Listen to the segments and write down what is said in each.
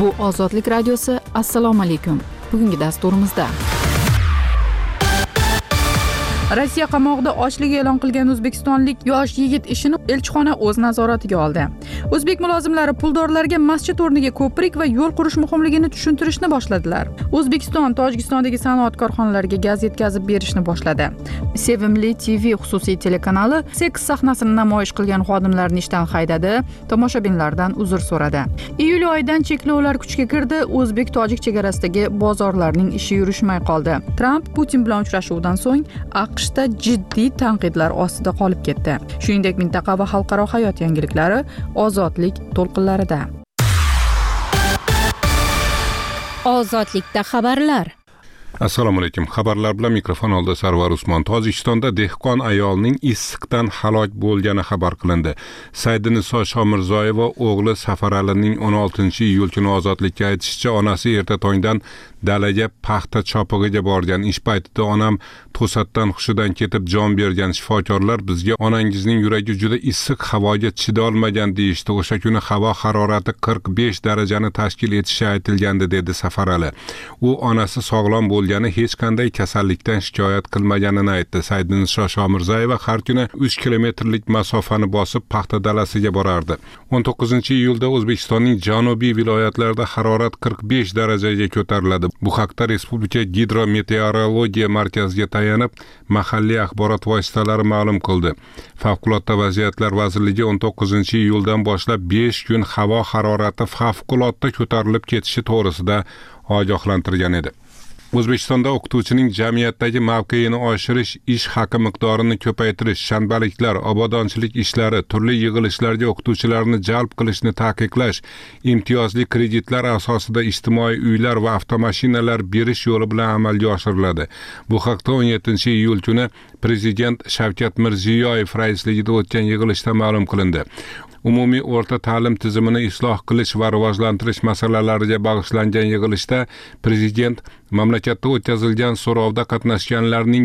Bu Ozodlik radiosi. Assalomu alaykum. Bugungi dasturimizda Rossiya qamoqda ochlik e'lon qilgan o'zbekistonlik yosh yigit ishini elchixona o'z nazoratiga oldi. O'zbek mulozimlari puldorlarga masjid o'rniga ko'prik va yo'l qurish muhimligini tushuntirishni boshladilar. O'zbekiston Tojikistondagi sanoat korxonalariga gaz yetkazib berishni boshladi. Sevimli TV xususiy telekanali seks sahnasini namoyish qilgan xodimlarni ishdan haydadi, tomoshabinlardan uzr so'radi. Iyul oyidan cheklovlar kuchga kirdi, o'zbek-tojik chegarasidagi bozorlarning ishi yurishmay qoldi. Tramp Putin bilan uchrashuvidan so'ng AQShda jiddiy tanqidlar ostida qolib ketdi. Shuningdek, mintaqa va xalqaro hayot yangiliklari ozodlik to'lqinlarida. Ozodlikda xabarlar. Assalomu alaykum. Xabarlar bilan mikrofon oldida Sarvar Usmon. Tojikistonda dehqon ayolning issiqdan halok bo'lgani xabar qilindi. Saidiniso Shomirzoyeva o'g'li Safaralining 16-iyul kuni ozodlikka aytishicha, onasi erta tongdan dalaga paxta chopig'iga borgan. Ish paytida onam to'satdan hushidan ketib jon bergan. Shifokorlar bizga onangizning yuragi juda issiq havoga chidolmagan deyishdi. O'sha kuni havo harorati 45 darajani tashkil etishi aytilgandi, dedi Safarali. U onasi sog'lom bo'lgani, hech qanday kasallikdan shikoyat qilmaganini aytdi. Saidiniso Shomirzoyeva har kuni 3 kilometrlik masofani bosib paxta dalasiga borardi. 19-iyulda O'zbekistonning janubiy viloyatlarida harorat 45 darajaga ko'tariladi. Bu haqda Respublika gidrometeorologiya markaziga tayanib, mahalliy axborot vositalari ma'lum qildi. Favqulodda vaziyatlar vazirligi 19-iyuldan boshlab 5 kun havo harorati favqulodda ko'tarilib ketishi to'g'risida ogohlantirgan edi. O'zbekistonda o'qituvchining jamiyatdagi mavqeini oshirish, ish haqi miqdorini ko'paytirish, shanbaliklar, obodonchilik ishlari, turli yig'ilishlarga o'qituvchilarni jalb qilishni taqiqlash, imtiyozli kreditlar asosida ijtimoiy uylar va avtomashinalar berish yo'li bilan amalga oshiriladi. Bu haqda 17-iyul kuni Prezident Shavkat Mirziyoyev raisligida o'tgan yig'ilishda ma'lum qilindi. Umumiy o'rta ta'lim tizimini isloh qilish va rivojlantirish masalalariga bag'ishlangan yig'ilishda Prezident mamlakatda o'tkazilgan so'rovda qatnashganlarning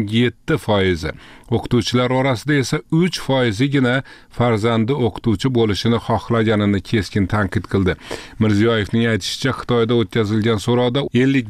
7%, o'qituvchilar orasida esa 3%gina farzandi o'qituvchi bo'lishini xohlaganini keskin tanqid qildi. Mirziyoyevning aytishicha, Xitoyda o'tkazilgan so'rovda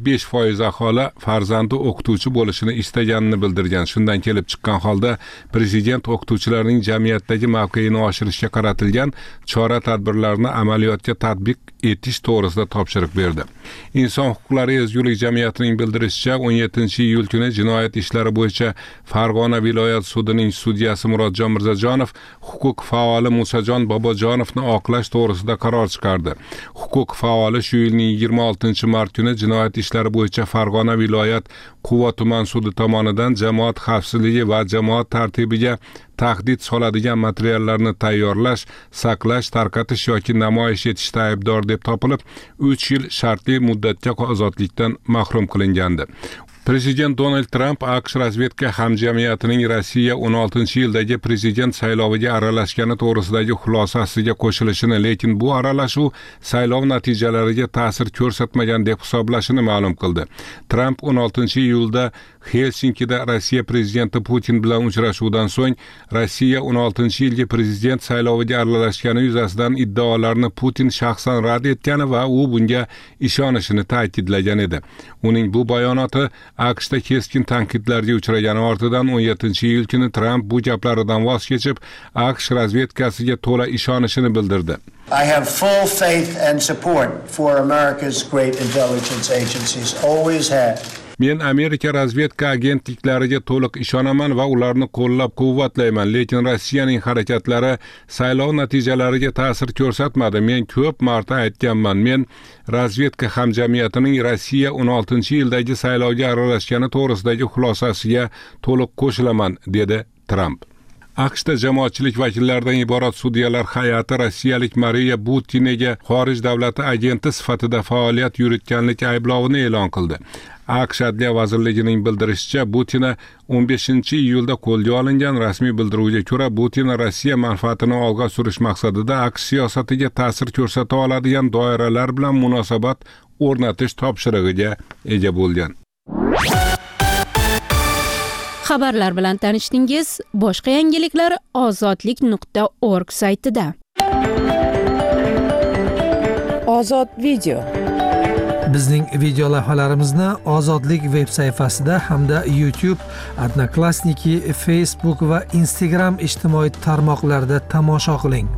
55% aholi farzandi o'qituvchi bo'lishini istaganini bildirgan. Shundan kelib chiqqan holda Prezident o'qituvchilarning jamiyatdagi mavqeini oshirishga qaratilgan chora-tadbirlarni amaliyotga tatbiq etish to'g'risida topshiriq berdi. Inson huquqlari ezgulik jamiyatining bildirishicha, 17-iyul kuni jinoyat ishlari bo'yicha Farg'ona viloyat sudining sudyasi Murodjon Mirzajonov huquq faoli Musajon Bobojonovni oqlash to'g'risida qaror chiqardi. Huquq faoli shu yilning 26-mart kuni jinoyat ishlari bo'yicha Farg'ona viloyat Quva tuman sudi tomonidan jamoat xavfsizligi va jamoat tartibiga tahdid soladigan materiallarni tayyorlash, saqlash, tarqatish yoki namoyish etishda aybdor deb topilib, 3 yil shartli muddatga ozodlikdan mahrum qilingandi. Prezident Donald Tramp AQSh razvedka hamjamiyatining Rossiya 16-yildagi prezident sayloviga aralashgani to'g'risidagi xulosasiga qo'shilishini, lekin bu aralashuv saylov natijalariga ta'sir ko'rsatmagan deb hisoblashini ma'lum qildi. Tramp 16-iyulda Helsinkida Rossiya prezidenti Putin bilan uchrashuvdan so'ng Rossiya 16-yilgi prezident sayloviga aralashgani yuzasidan iddaolarni Putin shaxsan rad etgani va u bunga ishonishini ta'kidlagan edi. Uning bu bayonoti AQShda keskin tanqidlarga uchragani ortidan 17-iyul kuni Tramp bu gaplaridan voz kechib, AQSh razvedkasiga to'la ishonishini bildirdi. I have full faith and support for America's great intelligence agencies, always have. Men Amerika razvedka agentliklariga to'liq ishonaman va ularni qo'llab-quvvatlayman, lekin Rossiyaning harakatlari saylov natijalariga ta'sir ko'rsatmadi. Men ko'p marta aytganman, men razvedka hamjamiyatining Rossiya 16-yildagi saylovga aralashgani to'g'risidagi xulosasiga to'liq qo'shilaman, dedi Tramp. AQShda jamoatchilik vakillaridan iborat sudyalar hay'ati rossiyalik Mariya Butinega xorij davlati agenti sifatida faoliyat yuritganlik ayblovini e'lon qildi. AQSh Adliya vazirligining bildirishicha, Butina 15-iyulda qo'lga olingan. Rasmiy bildiruvga ko'ra, Butina Rossiya manfaatini olg'a surish maqsadida AQSh siyosatiga ta'sir ko'rsata oladigan doiralar bilan munosabat o'rnatish topshirig'iga ega bo'lgan. Xabarlar bilan tanishdingiz. Boshqa yangiliklar ozodlik.org saytida. Ozod video. Bizning video lavhalarimizni Ozodlik veb sayfasida hamda YouTube, Odnoklassniki, Facebook va Instagram ijtimoiy tarmoqlarida tomosha qiling.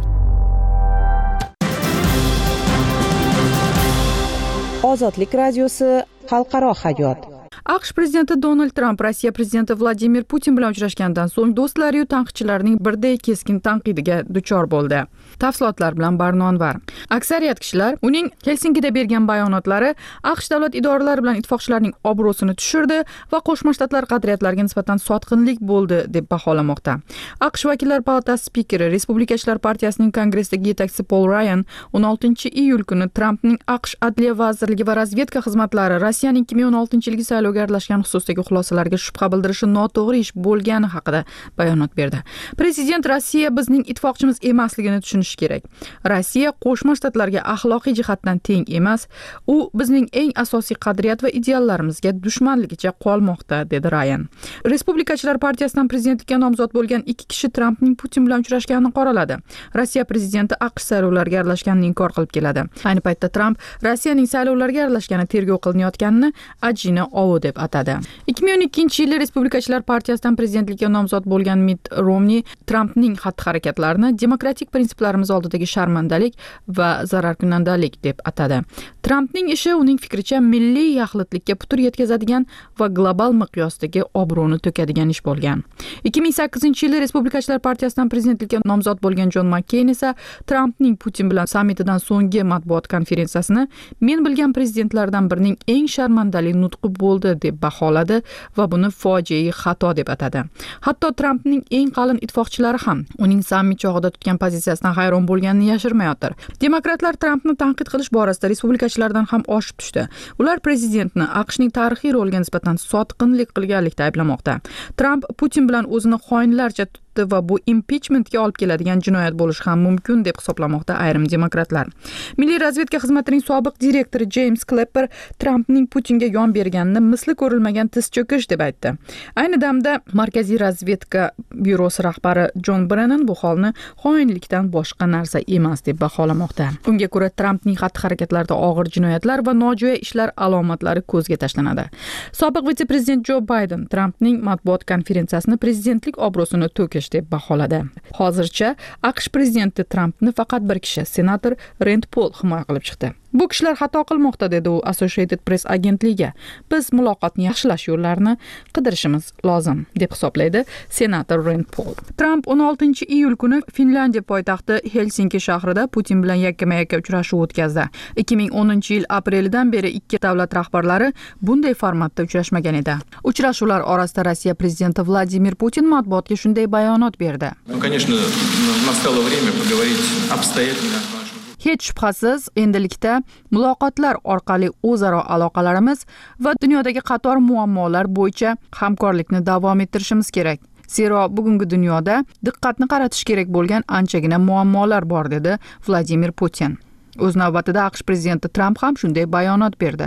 Ozodlik radiosi xalqaro hayot. AQSh prezidenti Donald Tramp Rossiya prezidenti Vladimir Putin bilan uchrashgandan so'ng do'stlari va tanqidchilarining birday keskin tanqidiga duchor bo'ldi. Tafsilotlar bilan Barnonvar. Aksariyat kishilar uning Helsinkida bergan bayonotlari AQSh davlat idoralari bilan ittifoqchilarning obro'sini tushirdi va Qo'shma Shtatlar qadriyatlariga nisbatan sotqinlik bo'ldi deb baholamoqda. AQSh vakillar palatasi spikeri, Respublikachilar partiyasining kongressdagi yetakchisi Paul Ryan 16-iyul kuni Trampning AQSh Adliya vazirligi va razvedka xizmatlari Rossiyaning 2016-yilgi saylovga aralashgan xususidagi xulosalarga shubha bildirishi noto'g'ri ish bo'lgani haqida bayonot berdi. Prezident Rossiya bizning ittifoqchimiz emasligini tushunishi kerak. Rossiya Qo'shma Shtatlarga axloqiy jihatdan teng emas, u bizning eng asosiy qadriyat va ideallarimizga dushmanligicha qolmoqda, dedi Ryan. Respublikachilar partiyasidan prezidentlikka nomzod bo'lgan ikki kishi Trampning Putin bilan uchrashganini qoraladi. Rossiya prezidenti AQSh saylovlariga aralashganini inkor qilib keladi. Ayni paytda Tramp Rossiyaning saylovlarga aralashgani tergov qilinayotganini ajina ovu deb atadi. 2012-yilda Respublikachilar partiyasidan prezidentlikka nomzod bo'lgan Mitt Romney Trampning xatti-harakatlarini demokratik prinsiplarimiz oldidagi sharmandalik va zararkunandalik deb atadi. Trampning ishi uning fikricha milliy yaxlitlikka putur yetkazadigan va global miqyosdagi obro'ni to'kadigan ish bo'lgan. 2008-yilda Respublikachilar partiyasidan prezidentlikka nomzod bo'lgan John McCain esa Trampning Putin bilan sammitidan so'nggi matbuot konferensiyasini men bilgan prezidentlardan birining eng sharmandali nutqi bo'ldi deb baholadi va buni fojiai xato deb atadi. Hatto Trampning eng qalin ittifoqchilari ham uning sammit chog'ida tutgan pozitsiyasidan hayron bo'lganini yashirmayotir. Demokratlar Trampni tanqid qilish borasida respublikachilardan ham oshib tushdi. Ular prezidentni AQShning tarixiy roliga nisbatan sotqinlik qilganlikda ayblamoqda. Tramp Putin bilan o'zini xoinlarcha va bu impichmentga olib keladigan jinoyat bo'lishi ham mumkin deb hisoblamoqda ayrim demokratlar. Milliy razvedka xizmatining sobiq direktori James Clapper Trampning Putinga yon berganini misli ko'rilmagan tiz cho'kish deb aytdi. Ayni damda Markaziy razvedka byurosi rahbari John Brennan bu holni xoinlikdan boshqa narsa emas deb baholamoqda. Unga ko'ra Trampning xatti-harakatlarida og'ir jinoyatlar va nojo'ya ishlar alomatlari ko'zga tashlanadi. Sobiq vitse-prezident Joe Biden Trampning matbuot konferensiyasini prezidentlik obro'sini to'kish deb baholadi. Hozircha AQSh prezidenti Trampni faqat bir kishi, senator Rand Paul himoya qilib chiqdi. Bu kishilar xato qilmoqda, dedi u Associated Press agentligiga. Biz muloqotni yaxshilash yo'llarini qidirishimiz lozim, deb hisoblaydi senator Rand Paul. Tramp 16-iyul kuni Finlandiya poytaxti Helsinki shahrida Putin bilan yakkama-yakka uchrashuv o'tkazdi. 2010-yil aprelidan beri ikki davlat rahbarlari bunday formatda uchrashmagan edi. Uchrashuvlar orasida Rossiya prezidenti Vladimir Putin matbuotga shunday bayonot berdi. Конечно, настало время поговорить обстоятельно. Hech shubhasiz, endilikda muloqotlar orqali o'zaro aloqalarimiz va dunyodagi qator muammolar bo'yicha hamkorlikni davom ettirishimiz kerak. Zero bugungi dunyoda diqqatni qaratish kerak bo'lgan anchagina muammolar bor, dedi Vladimir Putin. O'z navbatida AQSh prezidenti Tramp ham shunday bayonot berdi.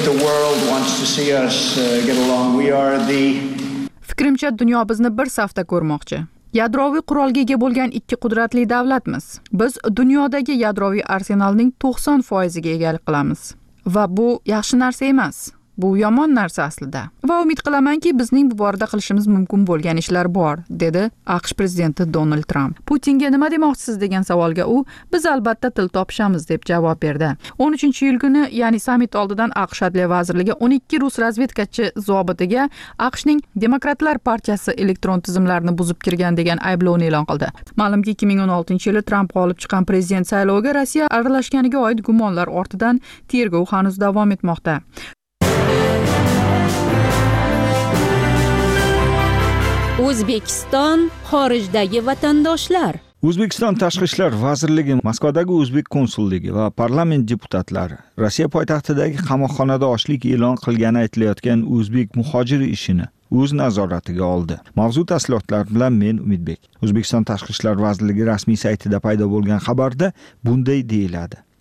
Fikrimcha, dunyo bizni bir safda ko'rmoqchi. Yadroviy qurolga ega bo'lgan ikki qudratli davlatmiz. Biz dunyodagi yadroviy arsenalning 90%ga egalik qilamiz. Va bu yaxshi narsa emas. Bu yomon narsa aslida. Va umid qilamanki, bizning bu borada qilishimiz mumkin bo'lgan ishlar bor, dedi AQSh prezidenti Donald Tramp. Putinga nima demoqchisiz degan savolga u, biz albatta til topishamiz deb javob berdi. 13-iyul kuni, ya'ni sammit oldidan AQSh Adliya vazirligi 12 rus razvedkachi zobitiga AQShning Demokratlar partiyasi elektron tizimlarini buzib kirgan degan ayblovni e'lon qildi. Ma'lumki, 2016-yili Tramp g'olib chiqqan prezident sayloviga Rossiya aralashganiga oid gumonlar ortidan tergov hanuz davom etmoqda. O'zbekiston xorijdagi vatandoshlar. O'zbekiston Tashqi ishlar vazirligi, Moskvadagi o'zbek konsulligi va parlament deputatlari Rossiya poytaxtidagi qamoqxonada ochlik e'lon qilgani aytilayotgan o'zbek muhojiri ishini o'z nazoratiga oldi. Mavzu tafsilotlar bilan men Umidbek. O'zbekiston Tashqi ishlar vazirligi rasmiy saytida paydo bo'lgan xabarda bunday deyiladi.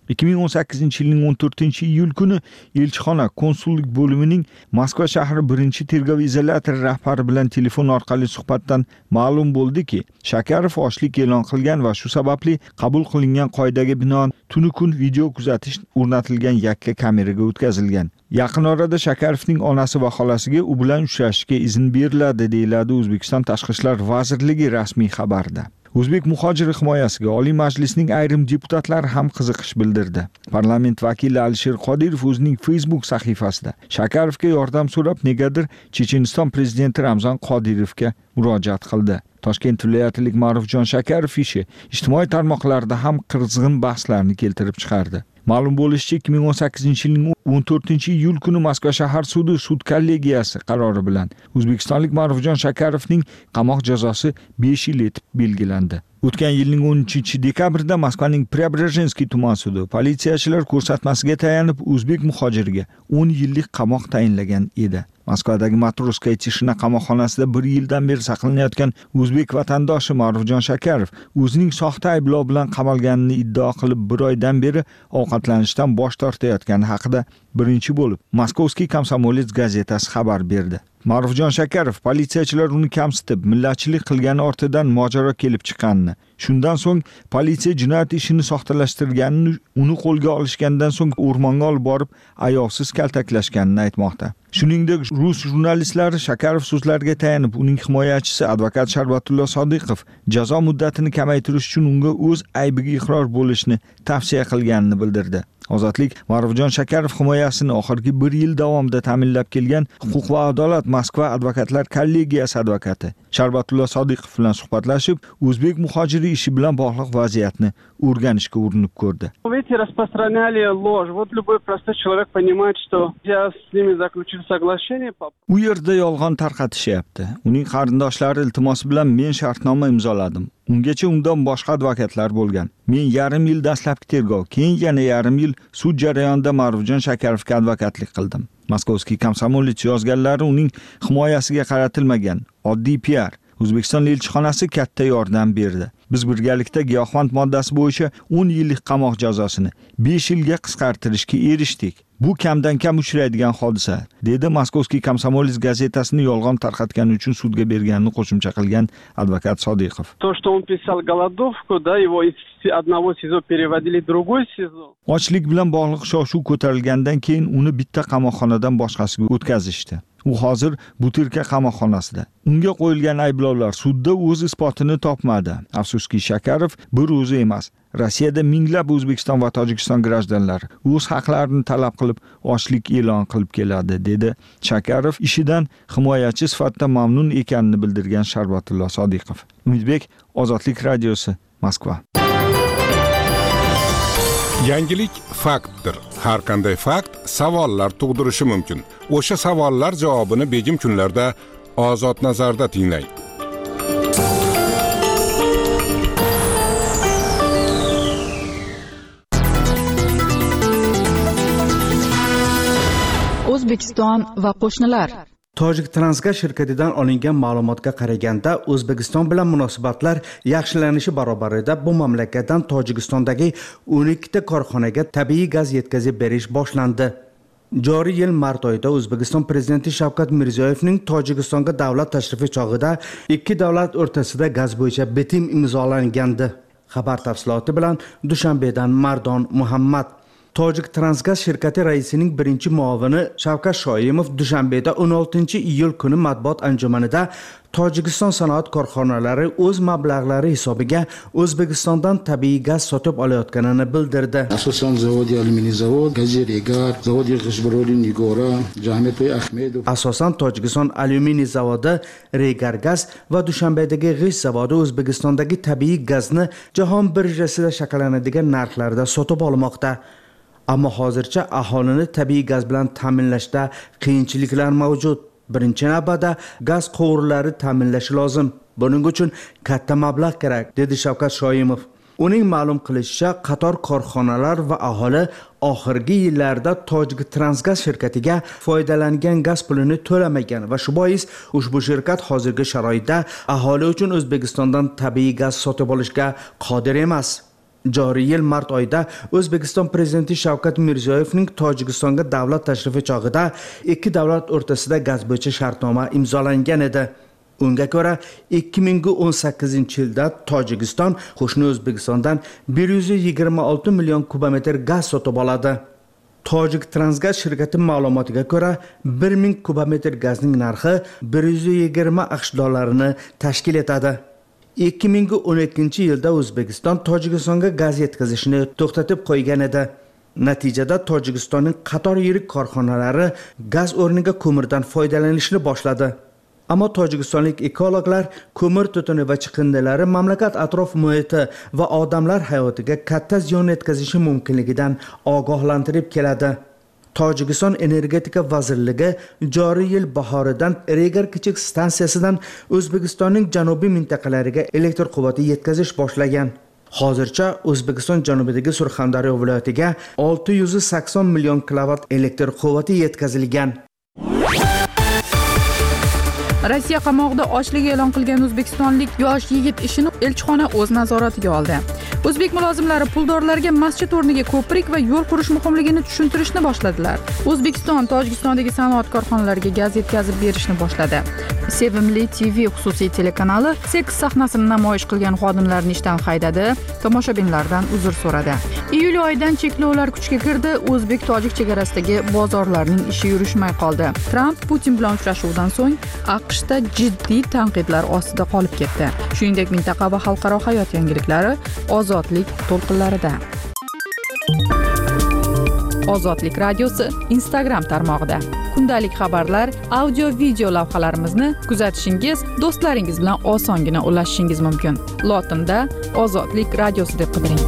2018-yilning 14-iyul kuni elchixona konsullik bo'limining Moskva shahri birinchi tergov izolyatori rahbari bilan telefon orqali suhbatdan ma'lum bo'ldiki, Shakarov ochlik e'lon qilgan va shu sababli qabul qilingan qoidaga binoan tuni kun video kuzatish o'rnatilgan yakka kameraga o'tkazilgan. Yaqin orada Shakarovning onasi va xolasiga u bilan uchrashishga izn beriladi, deyiladi O'zbekiston Tashqi ishlar vazirligi rasmiy xabarida. O'zbek muhojiri himoyasiga Oliy Majlisning ayrim deputatlari ham qiziqish bildirdi. Parlament vakili Alisher Qodirov o'zining Facebook sahifasida Shakarovga yordam so'rab negadir Checheniston prezidenti Ramzan Qodirovga murojaat qildi. Toshkent viloyatilik Ma'rufjon Shakarov ishi ijtimoiy tarmoqlarda ham qizg'in bahslarni keltirib chiqardi. Ma'lum bo'lishicha, 2018-yilning 14-iyul kuni Moskva shahar sudi sud kollegiyasi qarori bilan o'zbekistonlik Ma'rufjon Shakarovning qamoq jazosi 5 yil etib belgilandi. O'tgan yilning 13-dekabrida Moskvaning Preobrazhenskiy tuman sudi politsiyachilar ko'rsatmasiga tayanib o'zbek muhojiriga 10 yillik qamoq tayinlagan edi. Moskvadagi Matroskaya Tishina qamoqxonasida 1 yildan beri saqlanayotgan o'zbek vatandoshi Ma'rufjon Shakarov o'zining soxta ayblov bilan qamalganini iddao qilib 1 oydan beri ovqatlanishdan bosh tortayotgani haqida birinchi bo'lib Moskovskiy Komsomolets gazetasi xabar berdi. Ma'rufjon Shakarov politsiyachilar uni kamsitib, millatchilik qilgani ortidan mojaro kelib chiqqanini, shundan so'ng politsiya jinoyat ishini soxtalashtirganini, uni qo'lga olishgandan so'ng o'rmonga olib borib ayovsiz kaltaklashganini aytmoqda. Shuningdek, rus jurnalistlari Shakarov so'zlariga tayanib, uning himoyachisi advokat Sharbatullo Sodiqov jazo muddatini kamaytirish uchun unga o'z aybiga iqror bo'lishni tavsiya qilganini bildirdi. Ozodlik Ma'rufjon Shakarov himoyasini oxirgi 1 yil davomida ta'minlab kelgan Huquq va adolat Moskva advokatlar kollegiyasi advokati Sharbatullo Sodiqov bilan suhbatlashib, o'zbek muhojiri ishi bilan bog'liq vaziyatni o'rganishga urinib ko'rdi. Эти распространяли ложь. Вот любой простой человек понимает, что я с ними заключил соглашение. U yerda yolg'on tarqatishyapti. Uning qarindoshlari iltimosi bilan men shartnoma imzoladim. Ungacha undan boshqa advokatlar bo'lgan. Men yarim yil dastlabki tergov, keyin yana yarim yil sud jarayonida Ma'rufjon Shakarovga advokatlik qildim. Moskovskiy Komsomolets yozganlari uning himoyasiga qaratilmagan oddiy PR. O'zbekiston elchixonasi katta yordam berdi. Biz birgalikda giyohvand moddasi bo'yicha 10 yillik qamoq jazosini 5 yilga qisqartirishga erishdik. Bu kamdan kam uchraydigan hodisa, dedi Moskovskiy Komsomolets gazetasini yolg'on tarqatgani uchun sudga berganini qo'shimcha qilgan advokat Sodiqov. То, что он писал голодовку, да, его из одного СИЗО переводили в другой СИЗО. Ochlik bilan bog'liq shov-shuv ko'tarilgandan keyin uni bitta qamoqxonadan boshqasiga o'tkazishdi. U hozir Butirka qamoqxonasida. Unga qo'yilgan ayblovlar sudda o'z isbotini topmadi. Afsuski, Shakarov bir o'zi emas, Rossiyada minglab O'zbekiston va Tojikiston grajdanlari o'z haqlarini talab qilib ochlik e'lon qilib keladi, dedi Shakarov ishidan himoyachi sifatida mamnun ekanini bildirgan Sharbatullo Sodiqov. Umidbek, Ozodlik radiosi, Moskva. Yangilik faktdir. Har qanday fakt savollar tug'dirishi mumkin. O'sha savollar javobini begim kunlarda Ozod nazarda tinglang. O'zbekiston va qo'shnilar. Tojik Transgaz shirkatidan olingan ma'lumotga qaraganda, O'zbekiston bilan munosabatlar yaxshilanishi barobarida bu mamlakatdan Tojikistondagi 12 ta korxonaga tabiiy gaz yetkazib berish boshlandi. Joriy yil mart oyida O'zbekiston prezidenti Shavkat Mirziyoyevning Tojikistonga davlat tashrifi chog'ida ikki davlat o'rtasida gaz bo'yicha bitim imzolangandi. Xabar tafsiloti bilan Dushanbedan Mardon Muhammad. Tojik Transgaz shirkati raisining birinchi muovini Shavkat Shoimov Dushanbeda 16-iyul kuni matbuot anjumanida Tojikiston sanoat korxonalari o'z mablag'lari hisobiga O'zbekistondan tabiiy gaz sotib olayotganini bildirdi. Asosan zavodi alyuminiy zavod, Gazirigar, zavodi G'ishbaroli Nigora, Jahmetboy Ahmedov. Asosan Tojikiston alyuminiy zavodi, Regargaz va Dushanbedagi g'isht zavodi O'zbekistondagi tabiiy gazni jahon birjasida shakllanadigan narxlarda sotib olmoqda. Ammo hozircha aholini tabiiy gaz bilan ta'minlashda qiyinchiliklar mavjud. Birinchi navbatda gaz quvurlari ta'minlashi lozim. Buning uchun katta mablag' kerak, dedi Shavkat Shoimov. Uning ma'lum qilishicha, qator korxonalar va aholi oxirgi yillarda Tojik Transgaz shirkatiga foydalangan gaz pulini to'lamagan va shu bois ushbu shirkat hozirgi sharoitda aholi uchun O'zbekistondan tabiiy gaz sotib olishga qodir emas. Joriy yil mart oyida O'zbekiston prezidenti Shavkat Mirziyoyevning Tojikistonga davlat tashrifi chog'ida ikki davlat o'rtasida gaz bo'yicha shartnoma imzolangan edi. Unga ko'ra 2018-yilda Tojikiston qo'shni O'zbekistondan 126 million kubometr gaz sotib oladi. Tojik Transgaz shirkati ma'lumotiga ko'ra 1000 kubometr gazning narxi 120 AQSh dollarini tashkil etadi. 2012-yilda O'zbekiston Tojikistonga gaz yetkazishni to'xtatib qo'ygan edi. Natijada Tojikistonning qator yirik korxonalari gaz o'rniga ko'mirdan foydalanishni boshladi. Ammo tojikistonlik ekologlar ko'mir tutuni va chiqindilari mamlakat atrof muhiti va odamlar hayotiga katta ziyon yetkazishi mumkinligidan ogohlantirib keladi. Tojikiston energetika vazirligi joriy yil bahoridan Regar kichik stansiyasidan O'zbekistonning janubiy mintaqalariga elektr quvvati yetkazish boshlagan. Hozircha O'zbekiston janubidagi Surxondaryo viloyatiga 680 million kilovat elektr quvvati yetkazilgan. Rossiya qamoqda ochligi e'lon qilgan o'zbekistonlik yosh yigit ishini elchixona o'z nazoratiga oldi. O'zbek mulozimlari puldorlarga masjid o'rniga ko'prik va yo'l qurish muhimligini tushuntirishni boshladilar. O'zbekiston Tojikistondagi sanoat korxonalariga gaz yetkazib berishni boshladi. Sevimli TV xususiy telekanali seks sahnasini namoyish qilgan xodimlarni ishdan haydadi, tomoshabinlardan uzr so'radi. Iyul oyidan cheklovlar kuchga kirdi, o'zbek-tojik chegarasidagi bozorlarning ishi yurishmay qoldi. Tramp Putin bilan uchrashuvidan so'ng AQShda jiddiy tanqidlar ostida qolib ketdi. Shuningdek, mintaqa va xalqaro hayot yangiliklari ozodlik to'lqinlarida. Ozodlik radiosi Instagram tarmog'ida kundalik xabarlar, audio-video lavhalarimizni kuzatishingiz, do'stlaringiz bilan osongina ulashishingiz mumkin. Lotinda Ozodlik radiosi deb qidiring.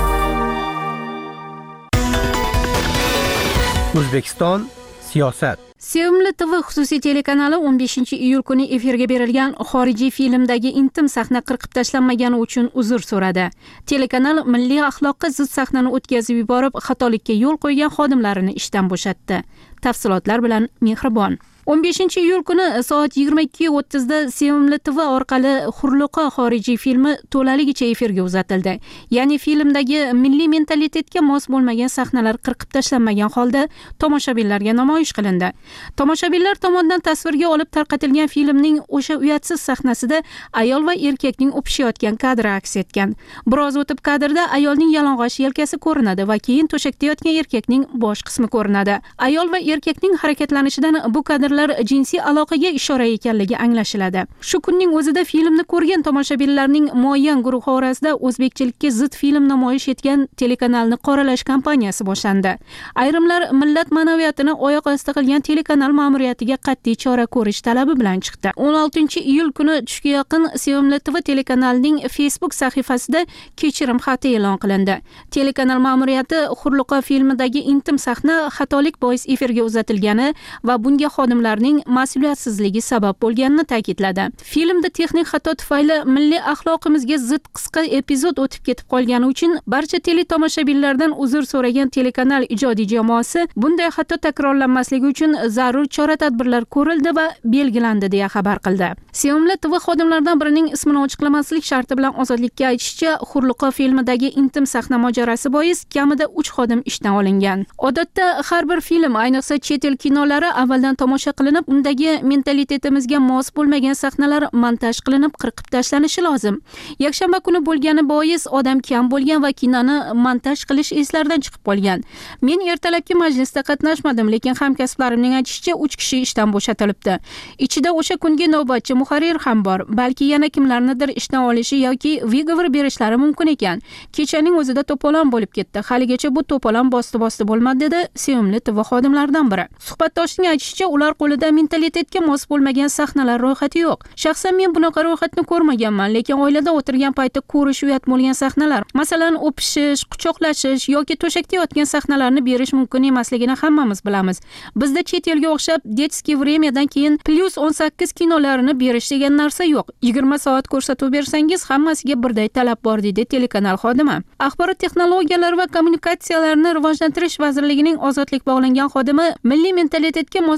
O'zbekiston siyosat. Sevimli TV xususiy telekanali 15-iyul kuni efirga berilgan xorijiy filmdagi intim sahna qirqib tashlanmagani uchun uzr so'radi. Telekanal milliy axloqqa zid sahnani o'tkazib yuborib, xatolikka yo'l qo'ygan xodimlarini ishdan bo'shatdi. Tafsilotlar bilan Mehribon. 15-iyul kuni soat 22:30 da Sevimli TV orqali Hurliqo xorijiy filmi to'laligicha efirga uzatildi. Ya'ni filmdagi milliy mentalitetga mos bo'lmagan sahnalar qirqib tashlanmagan holda tomoshabinlarga namoyish qilindi. Tomoshabinlar tomonidan tasvirga olib tarqatilgan filmning o'sha uyatsiz sahnasida ayol va erkakning o'pishayotgan kadri aks etgan. Biroz o'tib kadrda ayolning yalang'och yelkasi ko'rinadi va keyin to'shakda yotgan erkakning bosh qismi ko'rinadi. Ayol va erkakning harakatlanishidan bu kadrlar jinsiy aloqaga ishora ekanligi anglashiladi. Shu kunning o'zida filmni ko'rgan tomoshabinlarning muayyan guruhi orasida o'zbekchilikka zid film namoyish etgan telekanalni qoralash kampaniyasi boshlandi. Ayrimlar millat ma'naviyatini oyoq osti qilgan telekanal ma'muriyatiga qat'iy chora ko'rish talabi bilan chiqdi. 16-iyul kuni tushga yaqin Sevimli TV telekanalining Facebook sahifasida kechirim xati e'lon qilindi. Telekanal ma'muriyati Hurliqo filmidagi intim sahna xatolik bois efirga uzatilgani va bunga xodimlarning mas'uliyatsizligi sabab bo'lganini ta'kidladi. Filmda texnik xato tufayli milliy axloqimizga zid qisqa epizod o'tib ketib qolgani uchun barcha teletomoshabinlardan uzr so'ragan telekanal ijodiy jamoasi bunday xato takrorlanmasligi uchun zarur chora-tadbirlar ko'rildi va belgilandi deya xabar qildi. Sevimli TV xodimlaridan birining ismini ochiqlamaslik sharti bilan Ozodlikka aytishicha, Hurliqo filmidagi intim sahna mojarosi bois kamida 3 xodim ishdan olingan. Odatda har bir film, ayniqsa chet el kinolari avvaldan tomosha qilinib, undagi mentalitetimizga mos bo'lmagan sahnalar montaj qilinib, qirqib tashlanishi lozim. Yakshanba kuni bo'lgani bois odam kam bo'lgan va kinoni montaj qilish eslardan chiqib qolgan. Men ertalabki majlisda qatnashmadim, lekin hamkasblarimning aytishicha 3 kishi ishdan bo'shatilibdi. Ichida o'sha kungi navbatchi muharrir ham bor. Balki yana kimlarnidir ishdan olishi yoki vigovor berishlari mumkin ekan. Kechaning o'zida to'polon bo'lib ketdi. Haligacha bu to'polon bosti bo'lmadi, dedi Sevimli TV xodimlaridan biri. Suhbatdoshning aytishicha, ular qo'lida mentalitetga mos bo'lmagan sahnalar ro'yxati yo'q. Shaxsan men bunaqa ro'yxatni ko'rmaganman, lekin oilada o'tirgan paytda ko'rish uyat bo'lgan sahnalar, masalan, o'pishish, quchoqlashish yoki to'shakda yotgan sahnalarni berish mumkin emasligini hammamiz bilamiz. Bizda chet elga o'xshab detskiy vremyadan keyin +18 kinolarini berish degan narsa yo'q. 20 soat ko'rsatuv bersangiz hammasiga birday talab bor, deydi telekanal xodimi. Axborot texnologiyalari va kommunikatsiyalarni rivojlantirish vazirligining ozodlik bog'langan xodimi milliy mentalitetga mos kelmaydigan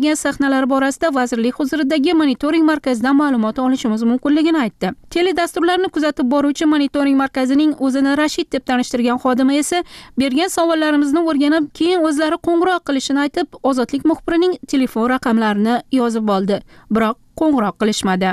berilgan sahnalari borasida vazirlik huzuridagi monitoring markazidan ma'lumot olishimiz mumkinligini aytdi. Teledasturlarni kuzatib boruvchi monitoring markazining o'zini Rashid deb tanishtirgan xodimi esa bergan savollarimizni o'rganib, keyin o'zlari qo'ng'iroq qilishini aytib, Ozodlik muxbirining telefon raqamlarini yozib oldi. Biroq qo'ng'iroq qilishmadi.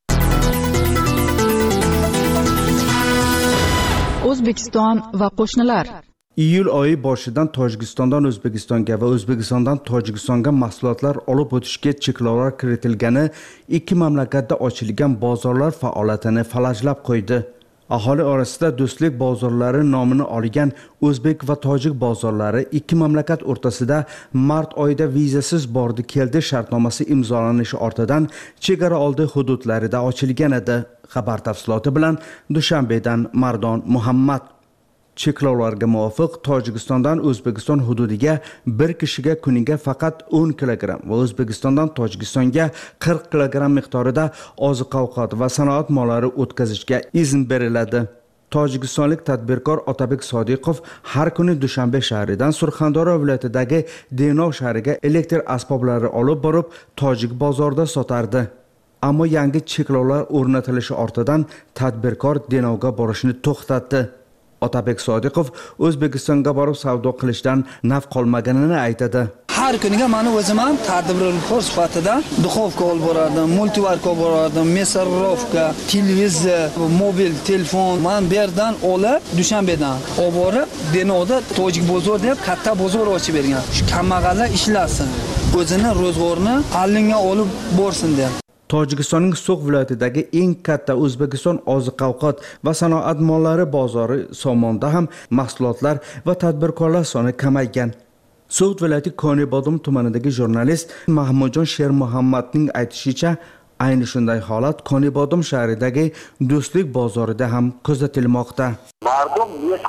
O'zbekiston va qo'shnilar. Iyul oyi boshidan Tojikistondan O'zbekistonga va O'zbekistondan Tojikistonga mahsulotlar olib o'tishga cheklovlar kiritilgani ikki mamlakatda ochilgan bozorlar faoliyatini falajlab qo'ydi. Aholi orasida do'stlik bozorlari nomini olgan O'zbek va Tojik bozorlari ikki mamlakat o'rtasida mart oyida vizasiz bordi keldi shartnomasi imzolanishi ortidan chegara oldi hududlarida ochilgan edi. Xabar tafsiloti bilan Dushanbedan Mardon Muhammad. Cheklovlarga muvofiq Tojikistondan O'zbekiston hududiga bir kishiga kuniga faqat 10 kilogramm va O'zbekistondan Tojikistonga 40 kilogramm miqdorida oziq-ovqat va sanoat mollari o'tkazishga izn beriladi. Tojikistonlik tadbirkor Otabek Sodiqov har kuni Dushanbe shahridan Surxondaryo viloyatidagi Denov shahriga elektr asboblari olib borib, tojik bozorida sotardi. Ammo yangi cheklovlar o'rnatilishi ortidan tadbirkor Denovga borishni to'xtatdi. Otabek Sodiqov O'zbekistonga borib savdo qilishdan naf qolmaganini aytadi. Har kuniga meni o'zim ham tadbirkor sifatida duxovka olib borardim, multivarka olib borardim, mesarovka, televizor, mobil telefon. Men bu yerdan olib, Dushanbedan olib borib, Denovda Tojik bozor deb katta bozor ochib bergan. Shu kambag'allar ishlasin, o'zini ro'zg'orini allinga olib borsin deb. Tojikistonning So'q viloyatidagi eng katta O'zbekiston oziq-ovqat va sanoat mollari bozori somonda ham mahsulotlar va tadbirkorlar soni kamaygan. So'q viloyati Konibodum tumanidagi jurnalist Mahmudjon Shermuhammadning aytishicha, ayni shunday holat Konibodum shahridagi Do'stlik bozorida ham kuzatilmoqda. Mardum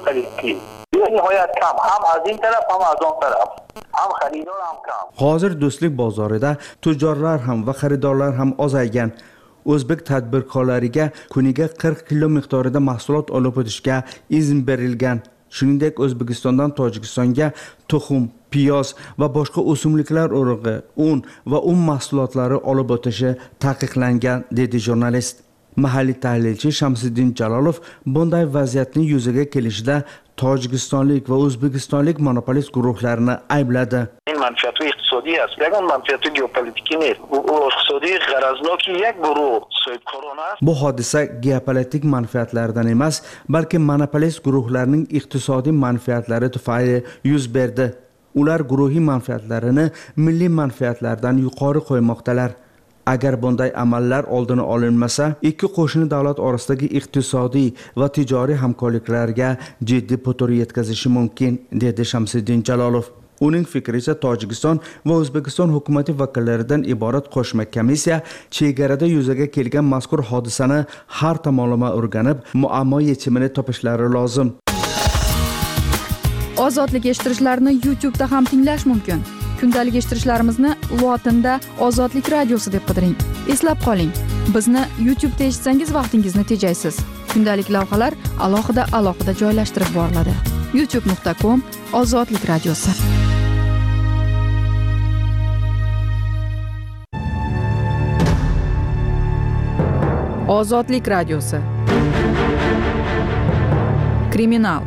nihoyat kam, ham az in taraf, ham az on taraf. Ham xaridor ham kam. Hozir Do'stlik bozorida tujjorlar ham va xaridorlar ham ozaygan. O'zbek tadbirkorlariga kuniga 40 kilo miqdorida mahsulot olib o'tishga izn berilgan. Shuningdek, O'zbekistondan Tojikistonga tuxum, piyoz va boshqa o'simliklar urug'i, un va un mahsulotlari olib o'tishi taqiqlangan, dedi jurnalist. Mahalliy tahlilchi Shamsiddin Jalolov bunday vaziyatni yuzaga kelishida Tojikistonlik va O'zbekistonlik monopolist guruhlarini aybladi. این منفعت اقتصادی است. یگان منفعت ژئوپلیتیکی نیست. اقتصادی غرضناکی یک گروه صاحبکاران است. Bu hodisa geopolitik manfaatlardan emas, balki monopolist guruhlarning iqtisodiy manfaatlari tufayli yuz berdi. Ular guruhiy manfaatlarini milliy manfaatlardan yuqori qo'ymoqdalar. Agar bunday amallar oldini olinmasa, ikki qo'shni davlat orasidagi iqtisodiy va tijoriy hamkorliklarga jiddiy putur yetkazishi mumkin, dedi Shamsiddin Jalolov. Uning fikricha Tojikiston va O'zbekiston hukumati vakillaridan iborat qo'shma komissiya chegarada yuzaga kelgan mazkur hodisani har tomonlama o'rganib, muammo yechimini topishlari lozim. Ozodlik eshittirishlarni YouTube da ham tinglash mumkin. Kundalik eshittirishlarimizni lotinda Ozodlik radiosi deb qidiring. Eslab qoling, bizni YouTube da eshitsangiz vaqtingizni tejaysiz. Kundalik lavhalar alohida joylashtirib boriladi. youtube.com/Ozodlik radiosi. Ozodlik radiosi. Kriminal.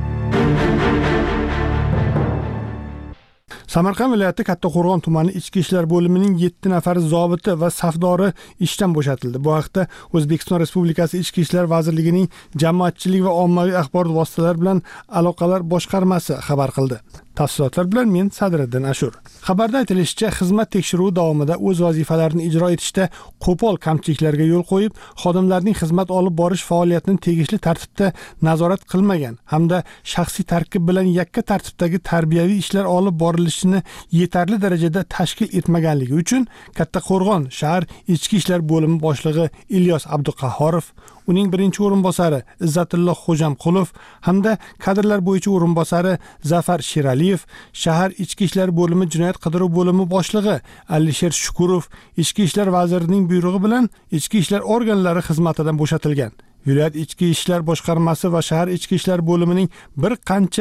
Samarqand viloyati Kattaqo'rg'on tumani ichki ishlar bo'limining 7 nafar zobiti va safdori ishdan bo'shatildi. Bu haqda O'zbekiston Respublikasi Ichki ishlar vazirligining Jamoatchilik va ommaviy axborot vositalari bilan aloqalar boshqarmasi xabar qildi. Tafsilotlar bilan men Sadriddin Ashur. Xabarda aytilishicha, xizmat tekshiruvi davomida o'z vazifalarini ijro etishda qo'pol kamchiliklarga yo'l qo'yib, xodimlarning xizmat olib borish faoliyatini tegishli tartibda nazorat qilmagan hamda shaxsiy tarkib bilan yakka tartibdagi tarbiyaviy ishlar olib borilishini yetarli darajada tashkil etmaganligi uchun Kattaqo'rg'on shahar ichki ishlar bo'limi boshlig'i Ilyos Abduqahhorov, uning birinchi o'rinbosari Izzatulloh Xo'jamqulov hamda kadrlar bo'yicha o'rinbosari Zafar Sheraliyev, shahar ichki ishlar bo'limi jinoyat qidiruv bo'limi boshlig'i Alisher Shukurov ichki ishlar vazirining buyrug'i bilan ichki ishlar organlari xizmatidan bo'shatilgan. viloyat ichki ishlar boshqarmasi va shahar ichki ishlar bo'limining bir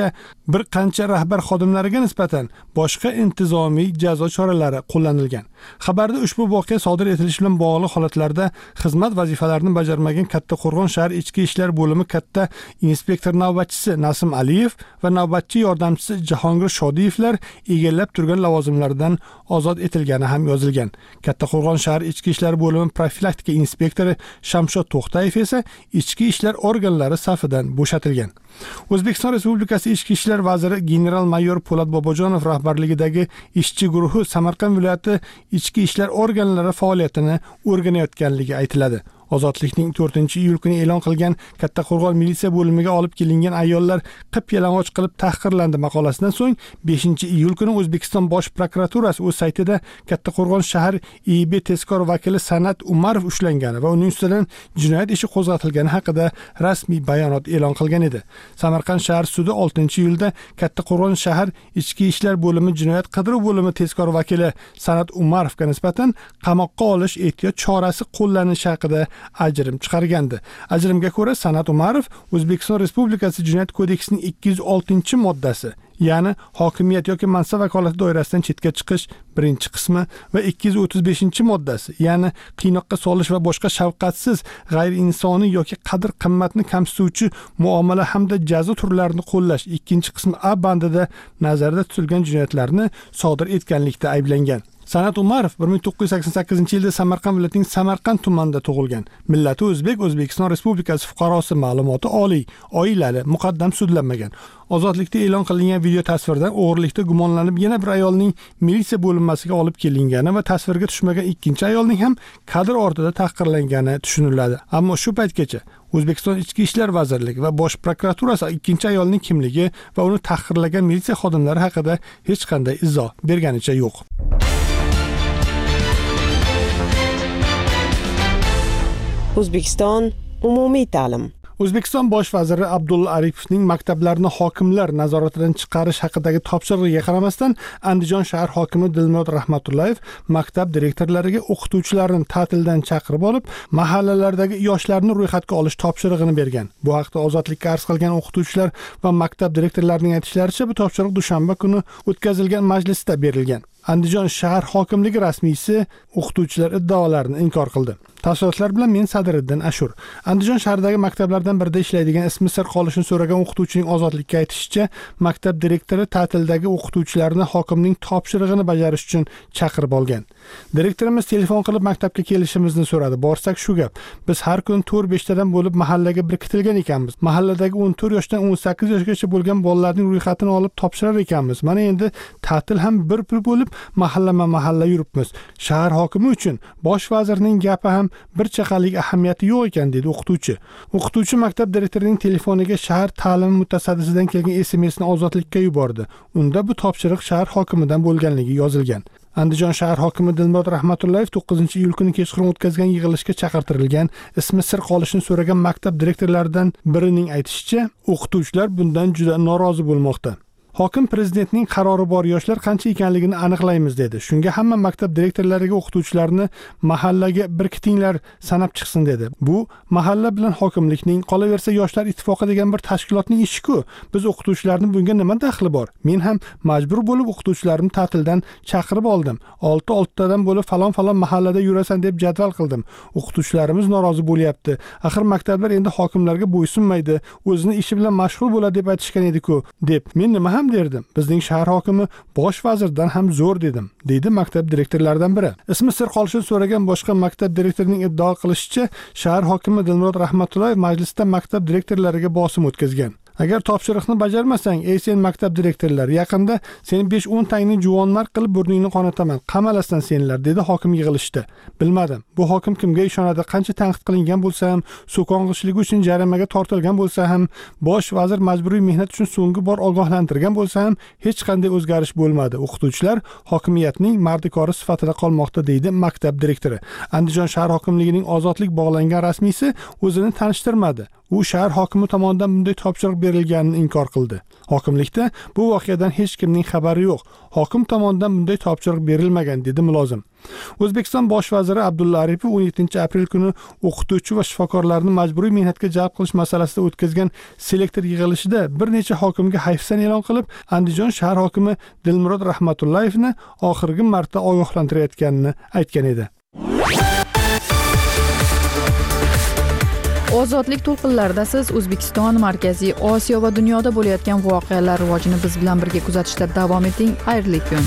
qancha rahbar xodimlariga nisbatan boshqa intizomiy jazo choralari qo'llanilgan. Xabarda ushbu voqea sodir etilishi bilan bog'liq holatlarda xizmat vazifalarini bajarmagan Kattaqo'rg'on shahar ichki ishlar bo'limi katta inspektor navbatchisi Nasim Aliyev va navbatchi yordamchisi Jahongir Shodiyevlar egallab turgan lavozimlaridan ozod etilgani ham yozilgan. Kattaqo'rg'on shahar ichki ishlar bo'limi profilaktika inspektori Shamshod To'xtayev esa ichki ishlar organlari safidan bo'shatilgan. O'zbekiston Respublikasi Ichki ishlar vaziri general-mayor Po'lat Bobojonov rahbarligidagi ishchi guruhi Samarqand viloyati ichki ishlar organlari faoliyatini o'rganayotganligi aytiladi. Ozodlikning 4-iyul kuni e'lon qilgan Kattaqo'rg'on militsiya bo'limiga olib kelingan ayollar qip-yalang'och qilib tahqirlandi maqolasidan so'ng 5-iyul kuni O'zbekiston Bosh prokuraturasi o'z saytida Kattaqo'rg'on shahar IIB tezkor vakili San'at Umarov ushlangani va uning ustidan jinoyat ishi qo'zg'atilgani haqida rasmiy bayonot e'lon qilgan edi. Samarqand shahar sudi 6-iyulda Kattaqo'rg'on shahar ichki ishlar bo'limi jinoyat qidiruv bo'limi tezkor vakili San'at Umarovga nisbatan qamoqqa olish ehtiyot chorasi qo'llanishi haqida ajrim chiqargandi. Ajrimga ko'ra San'at Umarov O'zbekiston Respublikasi Jinoyat kodeksining 206-moddasi, ya'ni hokimiyat yoki mansab vakolati doirasidan chetga chiqish birinchi qismi va 235-moddasi, ya'ni qiynoqqa solish va boshqa shafqatsiz, g'ayriinsoniy yoki qadr-qimmatni kamsituvchi muomala hamda jazo turlarini qo'llash ikkinchi qismi A bandida nazarda tutilgan jinoyatlarni sodir etganlikda ayblangan. San'at Umarov 1988-yilda Samarqand viloyatining Samarqand tumanida tug'ilgan. Millati o'zbek, O'zbekiston Respublikasi fuqarosi, ma'lumoti oliy, oilali, muqaddam sudlanmagan. Ozodlikda e'lon qilingan video tasvirdan o'g'irlikda gumonlanib yana bir ayolning militsiya bo'linmasiga olib kelingani va tasvirga tushmagan ikkinchi ayolning ham kadr ortida tahqirlangani tushuniladi. Ammo shu paytgacha O'zbekiston Ichki ishlar vazirligi va Bosh prokuraturasi ikkinchi ayolning kimligi va uni tahqirlagan militsiya xodimlari haqida hech qanday izoh berganicha yo'q. O'zbekiston umumiy ta'lim. O'zbekiston bosh vaziri Abdulla Aripovning maktablarni hokimlar nazoratidan chiqarish haqidagi topshirig'iga qaramasdan Andijon shahar hokimi Dilmurod Rahmatullayev maktab direktorlariga o'qituvchilarni ta'tildan chaqirib olib, mahallalardagi yoshlarni ro'yxatga olish topshirig'ini bergan. Bu haqda Ozodlikka arz qilgan o'qituvchilar va maktab direktorlarining aytishlaricha, bu topshiriq dushanba kuni o'tkazilgan majlisda berilgan. Andijon shahar hokimligi rasmiysi o'qituvchilar iddaolarini inkor qildi. Tafsilotlar bilan men Sadriddin Ashur. Andijon shahridagi maktablardan birida ishlaydigan ismi sir qolishini so'ragan o'qituvchining Ozodlikka aytishicha, maktab direktori ta'tildagi o'qituvchilarni hokimning topshirig'ini bajarish uchun chaqirib olgan. Direktorimiz telefon qilib maktabga kelishimizni so'radi. Borsak shu gap. Biz har kun 4-5 tadan bo'lib mahallaga biriktirilgan ekanmiz. Mahalladagi 14 yoshdan 18 yoshgacha bo'lgan bolalarning ro'yxatini olib topshirar ekanmiz. Mana endi ta'til ham bir bo'lib mahalla yuribmiz. Shahar hokimi uchun bosh vazirning gapi ham bir chaqalik ahamiyati yo'q ekan, dedi o'qituvchi. O'qituvchi maktab direktorining telefoniga shahar ta'lim mutasaddisidan kelgan SMS-ni Ozodlikka yubordi. Unda bu topshiriq shahar hokimidan bo'lganligi yozilgan. Andijon shahar hokimi Dilmurod Rahmatullayev 9-iyul kuni kechqurun o'tkazgan yig'ilishga chaqirtirilgan ismi sir qolishini so'ragan maktab direktorlaridan birining aytishicha, o'qituvchilar bundan juda norozi bo'lmoqda. Hokim prezidentning qarori bor, yoshlar qancha ekanligini aniqlaymiz dedi. Shunga hamma maktab direktorlariga o'qituvchilarni mahallaga birkitinglar, sanab chiqsin dedi. Bu mahalla bilan hokimlikning, qolaversa yoshlar ittifoqi degan bir tashkilotning ishi-ku. Biz o'qituvchilarning bunga nima daxli bor? Men ham majbur bo'lib o'qituvchilarimni ta'tildan chaqirib oldim. 6 tadan bo'lib falon mahallada yurasan deb jadval qildim. O'qituvchilarimiz norozi bo'lyapti. Axir maktablar endi hokimlarga bo'ysunmaydi, o'zini ishi bilan mashg'ul bo'ladi deb aytishgan edi-ku, deb. Men nima ham derdim. Bizning shahar hokimi bosh vazirdan ham zo'r dedim, deydi maktab direktorlaridan biri. Ismi sir qolishini so'ragan boshqa maktab direktorining iddao qilishicha, shahar hokimi Dilmurod Rahmatullayev majlisda maktab direktorlariga bosim o'tkazgan. Agar topshiriqni bajarmasang, ey sen maktab direktorlari, yaqinda seni 5-10 tangni juvonmarg qilib burningni qonataman, qamalasdan senlar, dedi hokim yig'ilishda. Bilmadim, bu hokim kimga ishonadi? Qancha tanqid qilingan bo'lsa ham, so'kong'ishligi uchun jarimaga tortilgan bo'lsa ham, bosh vazir majburiy mehnat uchun so'nggi bor ogohlantirgan bo'lsa ham, hech qanday o'zgarish bo'lmadi. O'qituvchilar hokimiyatning mardikori sifatida qolmoqda, deydi maktab direktori. Andijon shahar hokimligining Ozodlik bog'langan rasmiysi o'zini tanishtirmadi. u shahar hokimi tomonidan bunday topshiriq berilganini inkor qildi. Hokimlikda bu voqeadan hech kimning xabari yo'q. Hokim tomonidan bunday topshiriq berilmagan, dedi mulozim. O'zbekiston bosh vaziri Abdulla Aripov 17-aprel kuni o'qituvchi va shifokorlarni majburiy mehnatga jalb qilish masalasida o'tkazgan selektor yig'ilishida bir necha hokimga hayfsan e'lon qilib, Andijon shahar hokimi Dilmurod Rahmatullayevni oxirgi marta ogohlantirayotganini aytgan edi. Ozodlik to'lqinlarida siz O'zbekiston, Markaziy Osiyo va dunyoda bo'layotgan voqealar rivojini biz bilan birga kuzatishda davom eting. Xayrli kun.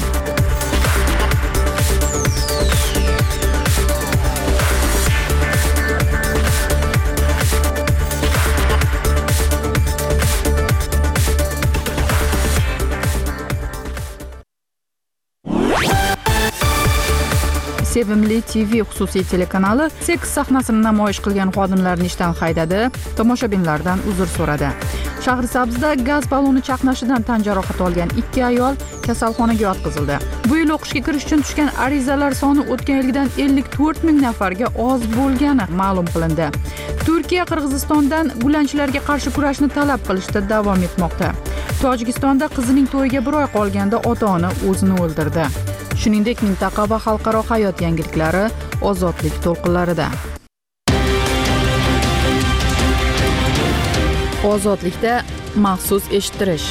Sevimli TV xususiy telekanali seks sahnasini namoyish qilgan xodimlarni ishdan haydadi, tomoshabinlardan uzr so'radi. Shahrisabzda gaz balloni chaqnashidan tan jarohati olgan 2 ayol kasalxonaga yotqizildi. Bu yil o'qishga kirish uchun tushgan arizalar soni o'tgan yilgidan 54 ming nafarga oz bo'lgani ma'lum qilindi. Turkiya Qirg'izistondan gulanchilarga qarshi kurashni talab qilishda davom etmoqda. Tojikistonda qizining to'yiga 1 oy qolganda ota-ona o'zini o'ldirdi. Shuningdek, mintaqa va xalqaro hayot yangiliklari ozodlik to'lqinlarida. Ozodlikda maxsus eshittirish.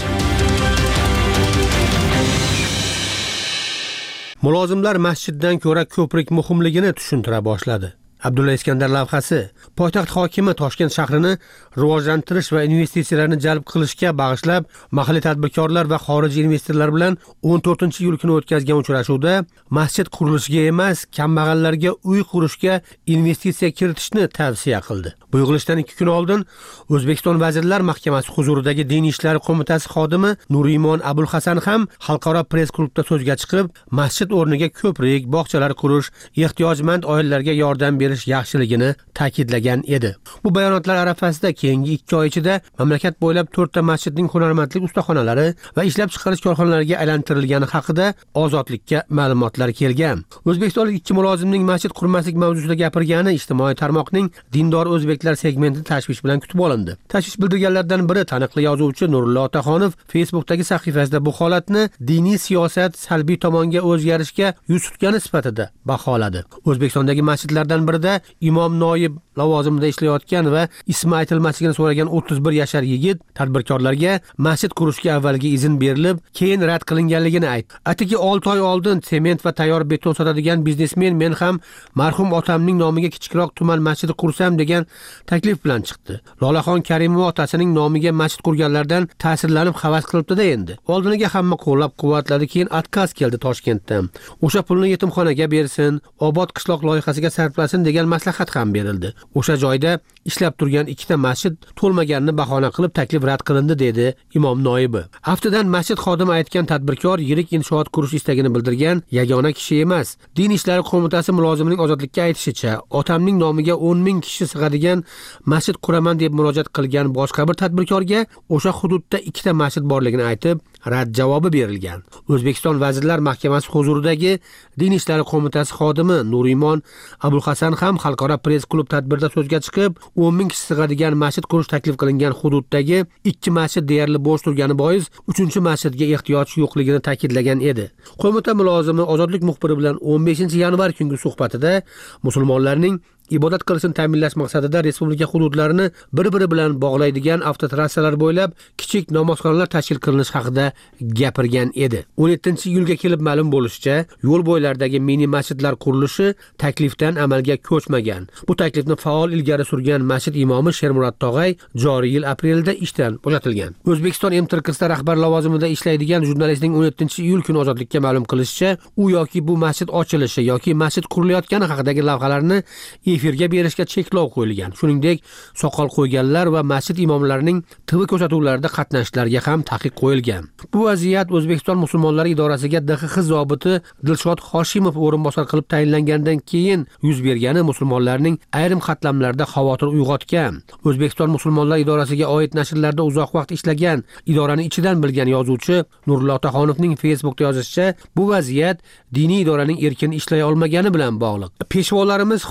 Mulozimlar masjiddan ko'ra ko'prik muhimligini tushuntira boshladi. Abdulla Iskandar lavhasi poytaxt hokimi Toshkent shahrini rivojlantirish va investitsiyalarni jalb qilishga bag'ishlab mahalliy tadbirkorlar va xorijiy investorlar bilan 14-iyul kuni o'tkazgan uchrashuvda masjid qurilishiga emas, kambag'allarga uy qurishga investitsiya kiritishni tavsiya qildi. Bu yig'ilishdan 2 kun oldin O'zbekiston Vazirlar Mahkamasi huzuridagi Diniy ishlar qo'mitasi xodimi Nurimon Abulhasan ham xalqaro press klubda so'zga chiqib, masjid o'rniga ko'prik, bog'chalar qurish, ehtiyojmand oilalarga yordam berish yaxshiligini ta'kidlagan edi. Bu bayonotlar arafasida keyingi 2 oy ichida mamlakat bo'ylab 4 ta masjidning hunarmandlik ustaxonalari va ishlab chiqarish korxonalariga aylantirilgani haqida Ozodlikka ma'lumotlar kelgan. O'zbekistonlik 2 mulozimning masjid qurmaslik mavzusida gapirgani ijtimoiy tarmoqning dindor o'zbeklar segmenti tashvish bilan kutib olindi. Tashvish bildirganlardan biri taniqli yozuvchi Nurullo Otaxonov Facebookdagi sahifasida bu holatni diniy siyosat salbiy tomonga o'zgarishga yuz tutgani sifatida baholadi. O'zbekistondagi masjidlardan birida imom noyib lavozimida ishlayotgan va ismi aytilmasligini so'ragan 31 yashar yigit tadbirkorlarga masjid qurishga avvalgi izn berilib, keyin rad qilinganligini aytdi. Atigi 6 oy oldin sement va tayyor beton sotadigan biznesmen men ham marhum otamning nomiga kichikroq tuman masjidi qursam degan taklif bilan chiqdi. Lolaxon Karimova otasining nomiga masjid qurganlardan ta'sirlanib havas qilibdi-da endi. Oldiniga hamma qo'llab-quvvatladi, keyin отказ keldi Toshkentdan. O'sha pulni yetimxonaga bersin, obod qishloq loyihasiga sarflasin degan maslahat ham berildi. O'sha joyda ishlab turgan 2 ta masjid to'lmaganini bahona qilib taklif rad qilindi, dedi imom noibi. Aftidan masjid xodimi aytgan tadbirkor yirik inshoot qurish istagini bildirgan yagona kishi emas. Din ishlari qo'mitasi mulozimining Ozodlikka aytishicha, otamning nomiga 10 ming kishi sig'adigan masjid quraman deb murojaat qilgan boshqa bir tadbirkorga o'sha hududda 2 ta masjid borligini aytib, rad javobi berilgan. O'zbekiston Vazirlar Mahkamasi huzuridagi Din ishlari qo'mitasi xodimi Nurimon Abulhasan ham xalqaro press klub tadbirda so'zga chiqib, 10 ming kishi sig'adigan masjid qurish taklif qilingan hududdagi 2 masjid deyarli bo'sh turgani bois 3-masjidga ehtiyoj yo'qligini ta'kidlagan edi. Qo'mita mulozimi Ozodlik muxbiri bilan 15-yanvar kungi suhbatida musulmonlarning ibodat qilishini ta'minlash maqsadida respublika hududlarini bir-biri bilan bog'laydigan avtotrassalar bo'ylab kichik namozxonalar tashkil qilinish haqida gapirgan edi. 17-iyulga kelib ma'lum bo'lishicha, yo'l bo'ylaridagi mini masjidlar qurilishi taklifdan amalga ko'chmagan. Bu taklifni faol ilgari surgan masjid imomi Shermurod Tog'ay joriy yil aprelda ishdan bo'shatilgan. O'zbekiston MTRKSda rahbar lavozimida ishlaydigan jurnalistning 17-iyul kuni Ozodlikka ma'lum qilishicha, u yoki bu masjid ochilishi yoki masjid qurilayotgani haqidagi lavhalarni efirga berishga cheklov qo'yilgan. Shuningdek, soqol qo'yganlar va masjid imomlarining TV ko'rsatuvlarida qatnashishlariga ham taqiq qo'yilgan. Bu vaziyat O'zbekiston musulmonlari idorasiga DXX zobiti Dilshod Hoshimov o'rinbosar qilib tayinlangandan keyin yuz bergani musulmonlarning ayrim qatlamlarida xavotir uyg'otgan. O'zbekiston musulmonlar idorasiga oid nashrlarda uzoq vaqt ishlagan, idorani ichidan bilgan yozuvchi Nurullo Otaxonovning Facebookda yozishicha, bu vaziyat diniy idoraning erkin ishlay olmagani bilan bog'liq. Peshvolarimiz hol til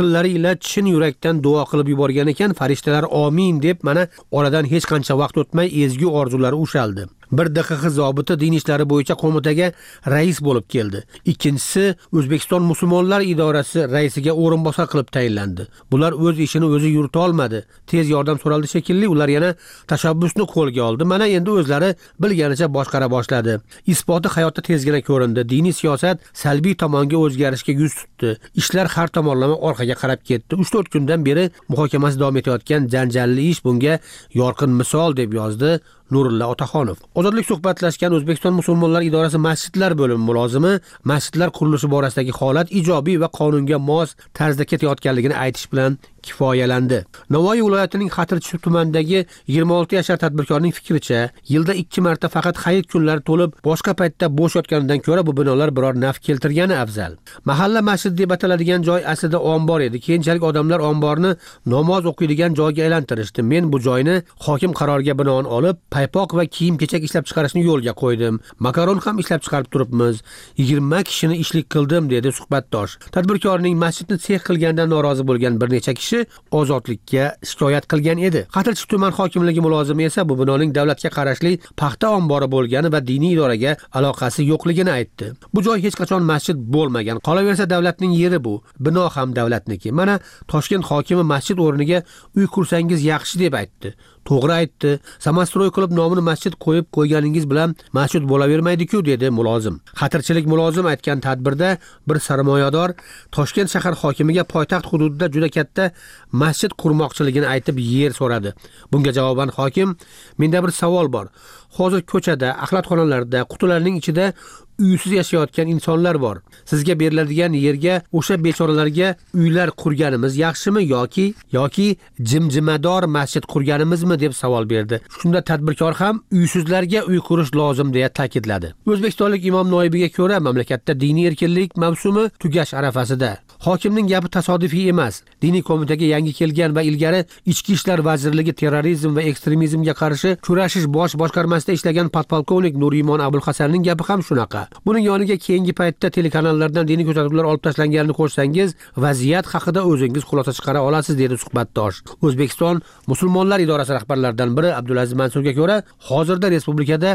qo'llari ila chin yurakdan duo qilib yuborgan ekan, farishtalar amin deb, mana oradan hech qancha vaqt o'tmay ezgu orzulari ushaldi. Bir DXX zobiti din ishlari bo'yicha qo'mitaga rais bo'lib keldi. Ikkinchisi O'zbekiston musulmonlar idorasi raisiga o'rinbosar qilib tayinlandi. Bular o'z ishini o'zi yurita olmadi. Tez yordam so'raldi shekilli, ular yana tashabbusni qo'lga oldi. Mana endi o'zlari bilganicha boshqara boshladi. Isboti hayotda tezgina ko'rindi. Diniy siyosat salbiy tomonga o'zgarishga yuz tutdi. Ishlar har tomonlama orqaga qarab ketdi. 3-4 kundan beri muhokamasi davom etayotgan janjalli ish bunga yorqin misol deb yozdi Nurulla Otaxonov. Ozodlik suhbatlashgan O'zbekiston musulmonlar idorasi masjidlar bo'limi mulozimi masjidlar qurilishi borasidagi holat ijobiy va qonunga mos tarzda ketayotganligini aytish bilan kifoyalandi. Navoiy viloyatining Xatirchi tumanidagi 26 yashar tadbirkorning fikricha, yilda 2 marta faqat hayit kunlari to'lib, boshqa paytda bo'sh yotganidan ko'ra bu binolar biror naf keltirgani afzal. Mahalla masjid deb ataladigan joy aslida ombor edi. Keyinchalik odamlar omborni namoz o'qiydigan joyga aylantirishdi. Men bu joyni hokim qaroriga binoan olib, paypoq va kiyim-kechak ishlab chiqarishni yo'lga qo'ydim. Makaron ham ishlab chiqarib turibmiz. 20 kishini ishlik qildim dedi suhbatdosh. Tadbirkorning masjidni sex qilgandan norozi bo'lgan bir necha kishi ozodlikka shikoyat qilgan edi. Xatirchi tuman hokimligi mulozimi esa bu binoning davlatga qarashli paxta ombori bo'lgani va diniy idoraga aloqasi yo'qligini aytdi. Bu joy hech qachon masjid bo'lmagan. Qolaversa davlatning yeri bu. Bino ham davlatniki. Mana Toshkent hokimi masjid o'rniga uy qursangiz yaxshi deb aytdi. To'g'ri aytdi. Samastroy qilib nomini masjid qo'yib qo'yganingiz bilan masjid bo'lavermaydi-ku dedi mulozim. Xatirchilik mulozim aytgan tadbirda bir sarmoyador Toshkent shahar hokimiga poytaxt hududida juda katta masjid qurmoqchiligini aytib yer so'radi. Bunga javoban hokim, menda bir savol bor. Hozir ko'chada, axlatxonalarda, qutilarning ichida uysiz yashayotgan insonlar bor. Sizga beriladigan yerga o'sha bechoralarga uylar qurganimiz yaxshimi yoki jimjimador masjid qurganimizmi deb savol berdi. Shunda tadbirkor ham uysizlarga uy qurish lozim deya ta'kidladi. O'zbekistonlik imom noibiga ko'ra mamlakatda diniy erkinlik mavsumi tugash arafasida. Hokimning gapi tasodifiy emas. Diniy qo'mitaga yangi kelgan va ilgari Ichki ishlar vazirligi terrorizm va ekstremizmga qarshi kurashish bosh boshqarmasida ishlagan podpolkovnik Nurimon Abulhasanning gapi ham shunaqa. Buning yoniga keyingi paytda telekanallardan diniy ko'rsatuvlar olib tashlanganini qo'shsangiz, vaziyat haqida o'zingiz xulosa chiqara olasiz dedi suhbatdosh. O'zbekiston musulmonlar idorasi rahbarlaridan biri Abdulaziz Mansurga ko'ra, hozirda respublikada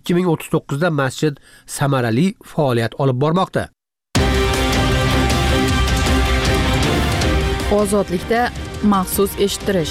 2039 da masjid samarali faoliyat olib bormoqda. Ozodlikda maxsus eshittirish.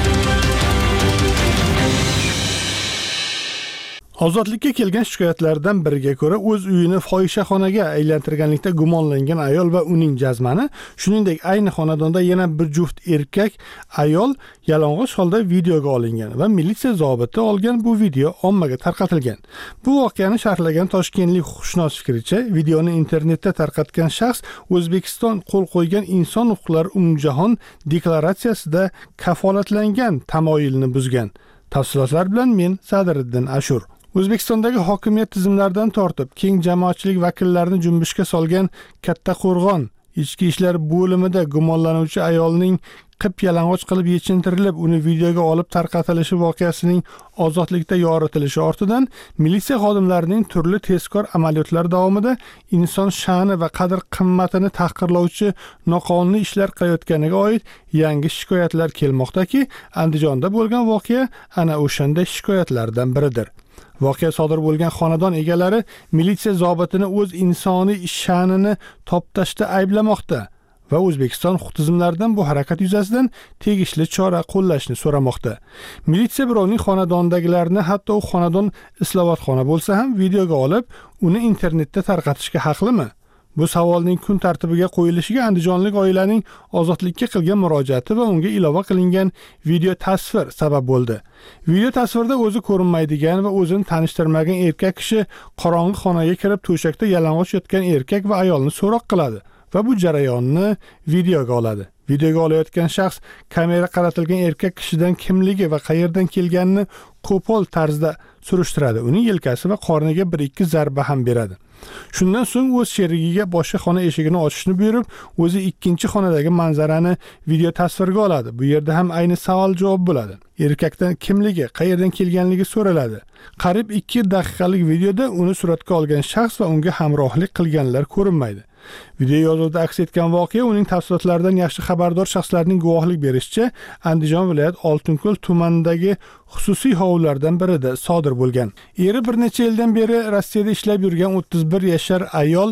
Ozodlikka kelgan shikoyatlardan biriga ko'ra, o'z uyini fohishaxonaga aylantirganlikda gumonlangan ayol va uning jazmani, shuningdek ayni xonadonda yana bir juft erkak ayol yalang'och holda videoga olingan va militsiya zobiti olgan bu video ommaga tarqatilgan. Bu voqeani sharhlagan toshkentlik huquqshunos fikricha, videoni internetda tarqatgan shaxs O'zbekiston qo'l qo'ygan inson huquqlari umumjahon deklaratsiyasida kafolatlangan tamoyilni buzgan. Tafsilotlar bilan men Sadiriddin Ashur. O'zbekistondagi hokimiyat tizimlaridan tortib, keng jamoatchilik vakillarini junbushga solgan Kattaqo'rg'on ichki ishlar bo'limida gumonlanuvchi ayolning qip-yalang'och qilib yechintirilib, uni videoga olib tarqatilishi voqeasining ozodlikda yoritilishi ortidan militsiya xodimlarining turli tezkor amaliyotlari davomida inson sha'ni va qadr-qimmatini tahqirlovchi noqonuniy ishlar qilayotganiga oid yangi shikoyatlar kelmoqdaki, Andijonda bo'lgan voqea ana o'shanday shikoyatlardan biridir. Voqea sodir bo'lgan xonadon egalari militsiya zobitini o'z insoniy sha'nini toptashda ayblamoqda va O'zbekiston huquq tizimlaridan bu harakat yuzasidan tegishli chora qo'llashni so'ramoqda. Militsiya birovning xonadonidagilarni, hatto u xonadon islohotxona bo'lsa ham videoga olib, uni internetda tarqatishga haqlimi? Bu savolning kun tartibiga qo'yilishiga andijonlik oilaning ozodlikka qilgan murojaati va unga ilova qilingan video tasvir sabab bo'ldi. Video tasvirda o'zi ko'rinmaydigan va o'zini tanishtirmagan erkak kishi qorong'i xonaga kirib, to'shakda yalang'och yotgan erkak va ayolni so'roq qiladi va bu jarayonni videoga oladi. Videoga olayotgan shaxs kamera qaratilgan erkak kishidan kimligi va qayerdan kelganini qo'pol tarzda surishtiradi. Uning yelkasi va qorniga 1-2 zarba ham beradi. Shundan so'ng o'z sherigiga boshqa xona eshigini ochishni buyurib, o'zi ikkinchi xonadagi manzarani video tasvirga oladi. Bu yerda ham ayni savol-javob bo'ladi. Erkakdan kimligi, qayerdan kelganligi so'raladi. Qariyb 2 daqiqalik videoda uni suratga olgan shaxs va unga hamrohlik qilganlar ko'rinmaydi. Video yozuvida aks etgan voqea uning tafsilotlaridan yaxshi xabardor shaxslarning guvohlik berishicha Andijon viloyat Oltinko'l tumanidagi xususiy hovlilardan birida sodir bo'lgan. Eri bir necha yildan beri Rossiyada ishlab yurgan 31 yashar ayol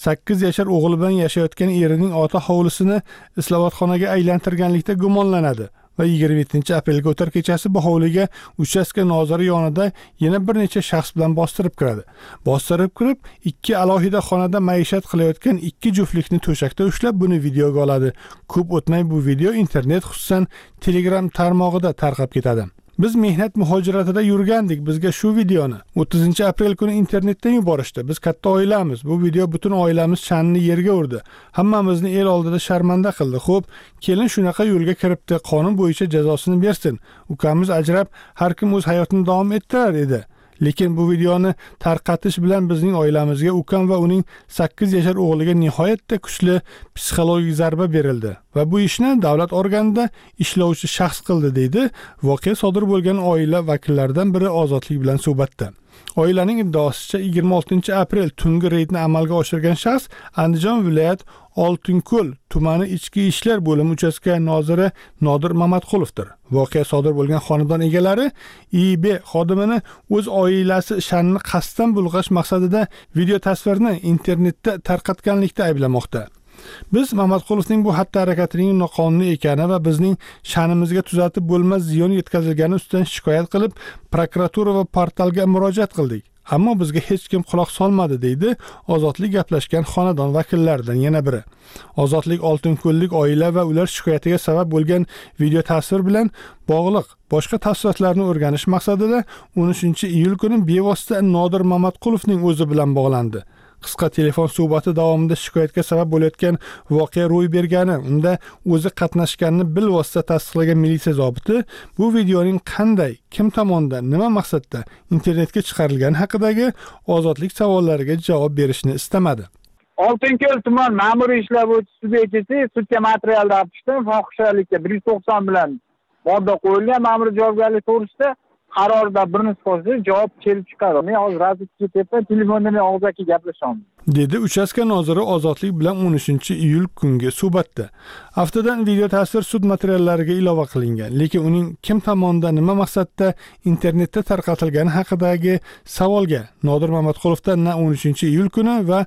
8 yashar o'g'li bilan yashayotgan erining ota hovlisini islohotxonaga aylantirganlikda gumonlanadi. Va 27-aprelga o'tar kechasi bu hovliga uchastka noziri yonida yana bir necha shaxs bilan bostirib kiradi. Bostirib kirib, ikki alohida xonada maishat qilayotgan ikki juftlikni to'shakda ushlab buni videoga oladi. Ko'p o'tmay bu video internet, xususan Telegram tarmog'ida tarqab ketadi. Biz mehnat muhojiratida yurgandik. Bizga shu videoni 30-aprel kuni internetdan yuborishdi. Biz katta oilamiz. Bu video butun oilamiz sha'nini yerga urdi. Hammamizni el oldida sharmanda qildi. Xo'p, kelin shunaqa yo'lga kiribdi. Qonun bo'yicha jazosini bersin. Ukamiz ajrab, har kim o'z hayotini davom ettirar edi. Lekin bu videoni tarqatish bilan bizning oilamizga, ukam va uning 8 yashar o'g'liga nihoyatda kuchli psixologik zarba berildi. Va bu ishni davlat organida ishlovchi shaxs qildi, deydi voqea sodir bo'lgan oila vakillaridan biri Ozodlik bilan suhbatda. Oilaning iddaosicha 26-aprel tungi reydni amalga oshirgan shaxs Andijon viloyat Oltinko'l tumani ichki ishlar bo'limi uchastka noziri Nodir Mamatqulovdir. Voqea sodir bo'lgan xonadon egalari IB xodimini o'z oilasi sha'nini qasddan bulg'ash maqsadida video tasvirni internetda tarqatganlikda ayblamoqda. Biz Mamatqulovning bu xatti-harakatining noqonuniy ekani va bizning sha'nimizga tuzatib bo'lmas ziyon yetkazilgani ustidan shikoyat qilib, prokuratura va portalga murojaat qildik. Ammo bizga hech kim quloq solmadi, deydi Ozodlik gaplashgan xonadon vakillaridan yana biri. Ozodlik Oltinko'llik oila va ular shikoyatiga sabab bo'lgan video tasvir bilan bog'liq boshqa tafsilotlarni o'rganish maqsadida 13-iyul kuni bevosita Nodir Mamatqulovning o'zi bilan bog'landi. Qisqa telefon suhbati davomida shikoyatga sabab bo'layotgan voqea ro'y bergani, unda o'zi qatnashganini bilvosita tasdiqlagan militsiya zobiti bu videoning qanday, kim tomonidan, nima maqsadda internetga chiqarilgani haqidagi Ozodlik savollariga javob berishni istamadi. Oltinko'l tuman ma'muriy ishlar bo'yicha subyekti sudga material topishdi, fohishalikka 190 bilan modda qo'yilgan ma'muriy javobgarlik to'g'risida qarorda bir nusxasi javob kelib chiqadi. Men hozir razvedka ketyapman, telefondan og'zaki gaplashaman, dedi uchastka noziri Ozodlik bilan 13-iyul kungi suhbatda. Haftadan video tasvir sud materiallariga ilova qilingan, lekin uning kim tomonidan, nima maqsadda internetda tarqatilgani haqidagi savolga Nodir Mamatqulovdan na 13-iyul kuni va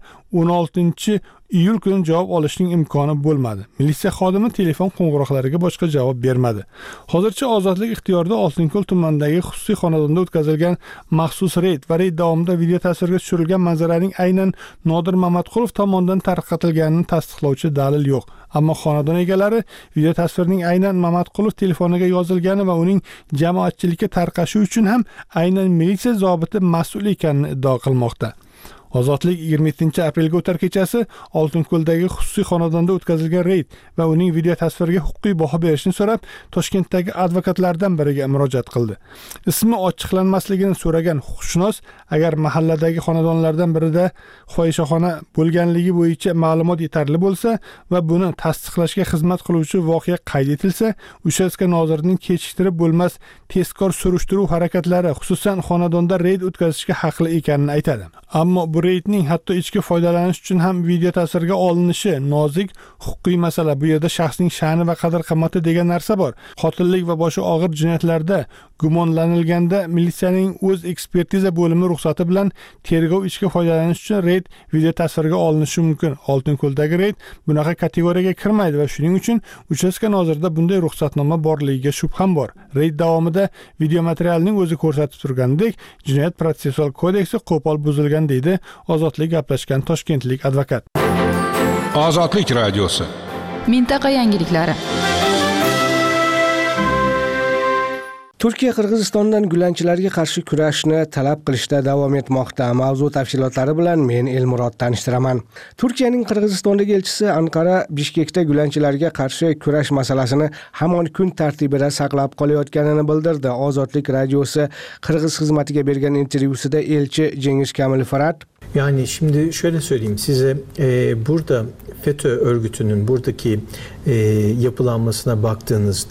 16-iyul kuni javob olishning imkoni bo'lmadi. Militsiya xodimi telefon qo'ng'iroqlariga boshqa javob bermadi. Hozircha Ozodlik ixtiyorida Oltinko'l tumanidagi xususiy xonadonda o'tkazilgan maxsus reyd va reyd davomida video tasvirga tushirilgan manzaraning aynan Nodir Mamatqulov tomonidan tarqatilganini tasdiqlovchi dalil yo'q. Ammo xonadon egalari video tasvirning aynan Mamatqulov telefoniga yozilgani va uning jamoatchilikka tarqashi uchun ham aynan militsiya zobiti mas'ul ekanini iddao qilmoqda. Ozodlik 27-aprelga o'tar kechasi Oltinko'ldagi xususiy xonadonda o'tkazilgan reyd va uning video tasviriga huquqiy baho berishni so'rab Toshkentdagi advokatlardan biriga murojaat qildi. Ismi ochiqlanmasligini so'ragan huquqshunos agar mahalladagi xonadonlardan birida fohishaxona bo'lganligi bo'yicha ma'lumot yetarli bo'lsa va buni tasdiqlashga xizmat qiluvchi voqea qayd etilsa, uchastka nozirining kechiktirib bo'lmas tezkor surishtiruv harakatlari, xususan xonadonda reyd o'tkazishga haqli ekanini aytadi. Ammo bu reydning hatto ichki foydalanish uchun ham video tasvirga olinishi nozik huquqiy masala. Bu yerda shaxsning sha'ni va qadr-qimmati degan narsa bor. Qotillik va boshqa og'ir jinoyatlarda gumonlanilganda militsiyaning o'z ekspertiza bo'limi ruxsati bilan tergov ichki foydalanish uchun reyd video tasvirga olinishi mumkin. Oltinko'ldagi reyd bunaqa kategoriyaga kirmaydi va shuning uchun uchastka nozirida bunday ruxsatnoma borligiga shubham bor. Reyd davomida video materialning o'zi ko'rsatib turgandek, Jinoyat protsessual kodeksi qo'pol buzilgan, deydi Ozodlik gaplashgan toshkentlik advokat. Ozodlik radiosi. Mintaqa yangiliklari. Turkiya Qirg'izistondan gulanchilarga qarshi kurashni talab qilishda davom etmoqda. Mavzu tafsilotlari bilan men Elmurod tanishtiraman. Turkiyaning Qirg'izistondagi elchisi Anqara Bishkekda gulanchilarga qarshi kurash masalasini hamon kun tartibida saqlab qolayotganini bildirdi. Ozodlik radiosi Qirg'iz xizmatiga bergan intervyusida elchi Cengiz Kamil Farad, yani şimdi şöyle söyleyeyim size, burada FETÖ örgütünün buradaki yapılanmasına baktığınızda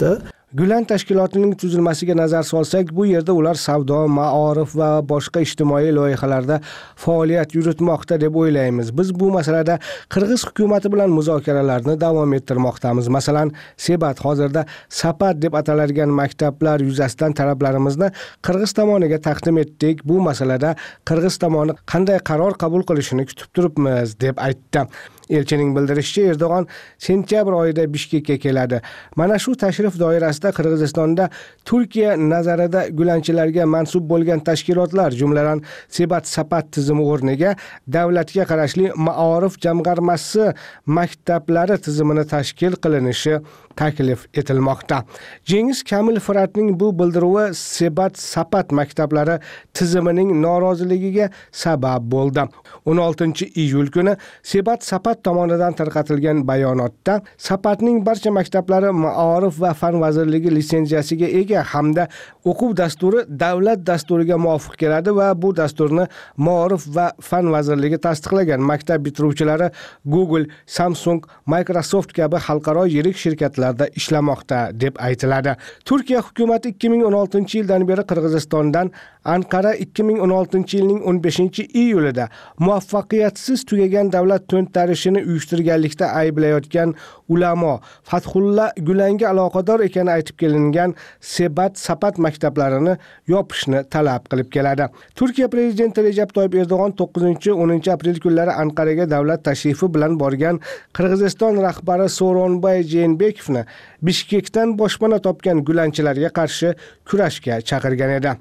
Gulen tashkilotining tuzilmasiga nazar solsak, bu yerda ular savdo, ma'orif va boshqa ijtimoiy loyihalarda faoliyat yuritmoqda deb o'ylaymiz. Biz bu masalada Qirg'iz hukumati bilan muzokaralarni davom ettirmoqdamiz. Masalan, Sebat hozirda Sapat deb ataladigan maktablar yuzasidan talablarimizni Qirg'iz tomoniga taqdim etdik. Bu masalada Qirg'iz tomoni qanday qaror qabul qilishini kutib turibmiz deb aytdi. Elchining bildirishicha, Erdo'g'on sentyabr oyida Bishkekka keladi. Mana shu tashrif doirasida Qirg'izistonda Turkiya nazarida gulanchilarga mansub bo'lgan tashkilotlar, jumladan Sebat Sapat tizimi o'rniga davlatga qarashli Ma'orif jamg'armasi maktablari tizimini tashkil qilinishi taklif etilmoqda. Cengiz Kamil Fıratning bu bildiruvi Sebat Sapat maktablari tizimining noroziligiga sabab bo'ldi. 16-iyul kuni Sebat Sapat tomonidan tarqatilgan bayonotda Sapatning barcha maktablari Ma'orif va fan vazirligi litsenziyasiga ega hamda o'quv dasturi davlat dasturiga muvofiq keladi va bu dasturni Ma'orif va fan vazirligi tasdiqlagan. Maktab bitiruvchilari Google, Samsung, Microsoft kabi xalqaro yirik shirkatlarda ishlamoqda deb aytiladi. Turkiya hukumati 2016-yildan beri Qirg'izistondan Anqara 2016-yilning 15-iyulida muvaffaqiyatsiz tugagan davlat to'ntarishini uyushtirganlikda ayblayotgan ulamo Fathulla Gulanga aloqador ekani aytib kelingan Sebat Sapat maktablarini yopishni talab qilib keladi. Turkiya prezidenti Recep Tayyip Erdo'g'on 9-10 aprel kunlari Anqaraga davlat tashrifi bilan borgan Qirg'iziston rahbari Sooronbay Jeenbekovni Bishkekdan boshpana topgan gulanchilarga qarshi kurashga chaqirgan edi.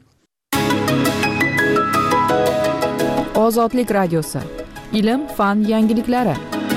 Ozodlik radiosi. Ilm, fan yangiliklari.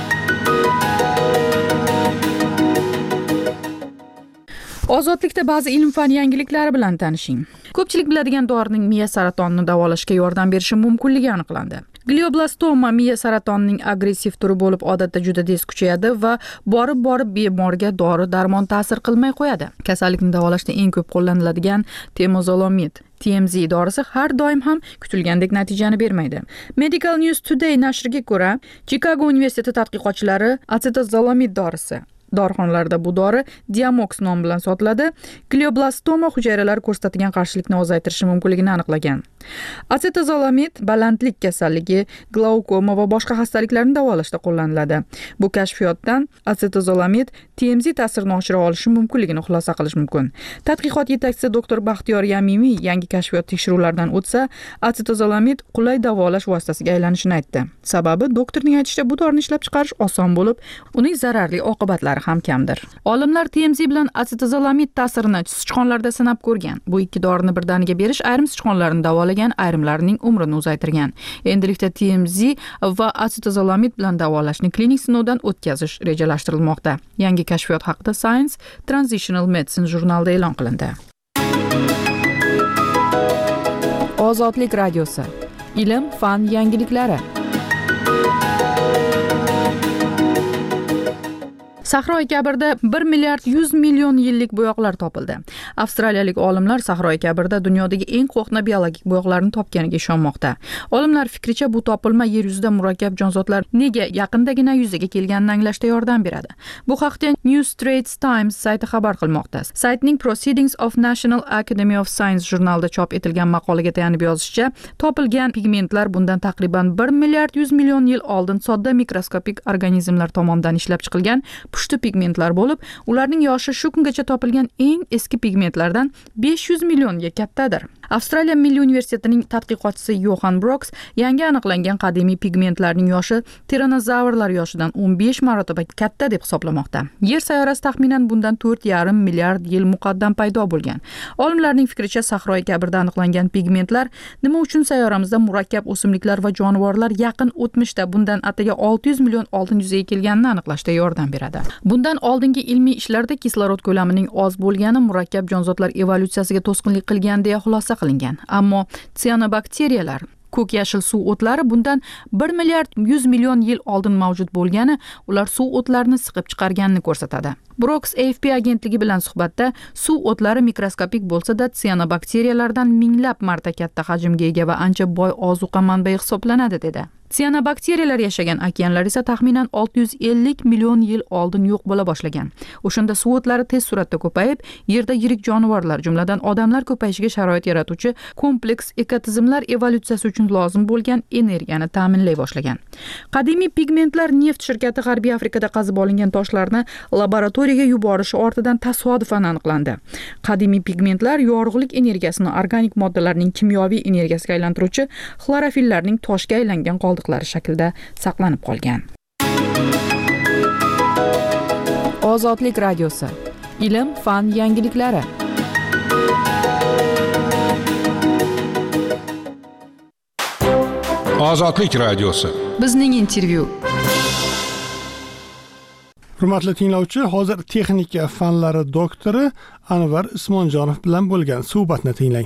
Ozodlikda ba'zi ilm-fan yangiliklari bilan tanishing. Ko'pchilik biladigan dorining miya saratonini davolashga yordam berishi mumkinligi aniqlandi. Glioblastoma miya saratonining agressiv turi bo'lib, odatda juda tez kuchayadi va borib bemorga dori-darmon ta'sir qilmay qo'yadi. Kasallikni davolashda eng ko'p qo'llaniladigan temozolomid TMZ dorisi har doim ham kutilgandek natijani bermaydi. Medical News Today nashriga ko'ra, Chicago universiteti tadqiqotchilari acetazolomid dorisi dorixonalarda bu dori Diamox nomi bilan sotiladi. Glioblastoma hujayralari ko'rsatgan qarshilikni ozaytirishi mumkinligini aniqlagan. Acetazolomid balandlik kasalligi, glaukoma va boshqa xastaliklarni davolashda qo'llaniladi. Bu kashfiyotdan acetazolomid TMZ ta'sirini oshira olishi mumkinligini xulosa qilish mumkin. Tadqiqot yetakchisi doktor Baxtiyor Yamimiy yangi kashfiyot tekshiruvlaridan o'tsa, acetazolomid qulay davolash vositasiga aylanishini aytdi. Sababi doktorning aytishicha, bu dorini ishlab chiqarish oson bo'lib, uning zararli oqibatlari ham kamdir. Olimlar TMZ bilan acetazolomid ta'sirini sichqonlarda sinab ko'rgan. Bu ikki dorini birdaniga berish ayrim sichqonlarni davolagan, ayrimlarining umrini uzaytirgan. Endilikda TMZ va acetazolomid bilan davolashni klinik sinovdan o'tkazish rejalashtirilmoqda. Yangi kashfiyot haqida Science Transitional Medicine jurnalida e'lon qilindi. Ozodlik radiosi. Ilm, fan yangiliklari. Sahroy Kabirda 1 milliard 100 million yillik bo'yoqlar topildi. Avstraliyalik olimlar Sahroy Kabirda dunyodagi eng qo'hna biologik bo'yoqlarni topganiga ishonmoqda. Olimlar fikricha, bu topilma yer yuzida murakkab jonzotlar nega yaqindagina yuzaga kelganini anglashda yordam beradi. Bu haqda New Straits Times sayti xabar qilmoqda. Saytning Proceedings of National Academy of Science jurnalida chop etilgan maqolaga tayanib yozishicha, topilgan pigmentlar bundan taqriban 1 milliard 100 million yil oldin sodda mikroskopik organizmlar tomonidan ishlab chiqilgan pushti pigmentlar bo'lib, ularning yoshi shu kungacha topilgan eng eski pigmentlardan 500 millionga kattadir. Avstraliya Milliy universitetining tadqiqotchisi Johan Brooks yangi aniqlangan qadimiy pigmentlarning yoshi tiranozavrlar yoshidan 15 marotaba katta deb hisoblamoqda. Yer sayyorasi taxminan bundan 4,5 milliard yil muqaddam paydo bo'lgan. Olimlarning fikricha, Sahroy Kabirda aniqlangan pigmentlar nima uchun sayyoramizda murakkab o'simliklar va jonivorlar yaqin o'tmishda bundan ataga 600 million oldin yuzaga kelganini aniqlashda yordam beradi. Bundan oldingi ilmiy ishlarda kislorod ko'lamining oz bo'lgani murakkab jonzotlar evolyutsiyasiga to'sqinlik qilgan deya xulosa qilingan. Ammo sianobakteriyalar, ko'k yashil suv o'tlari bundan 1 milliard 100 million yil oldin mavjud bo'lgani, ular suv o'tlarini siqib chiqarganini ko'rsatadi. Brooks AFP agentligi bilan suhbatda suv o'tlari mikroskopik bo'lsa-da, sianobakteriyalardan minglab marta katta hajmga ega va ancha boy ozuqa manbai hisoblanadi dedi. Siyanobakteriyalar yashagan okeanlar esa taxminan 650 million yil oldin yo'q bo'la boshlagan. O'shanda suv o'tlari tez suratda ko'payib, yerda yirik jonivorlar, jumladan odamlar ko'payishiga sharoit yaratuvchi kompleks ekotizimlar evolyutsiyasi uchun lozim bo'lgan energiyani ta'minlay boshlagan. Qadimiy pigmentlar neft shirkati G'arbiy Afrikada qazib olingan toshlarni laboratoriyaga yuborishi ortidan tasodifan aniqlandi. Qadimiy pigmentlar yorug'lik energiyasini organik moddalarning kimyoviy energiyasiga aylantiruvchi xlorofillarning toshga aylangan qoldiqlari shaklida saqlanib qolgan. Ozodlik radiosi. Ilm, fan yangiliklari. Ozodlik radiosi. Bizning intervyu. Hurmatli tinglovchi, hozir texnika fanlari doktori Anvar Usmonjonov bilan bo'lgan suhbatni tinglang.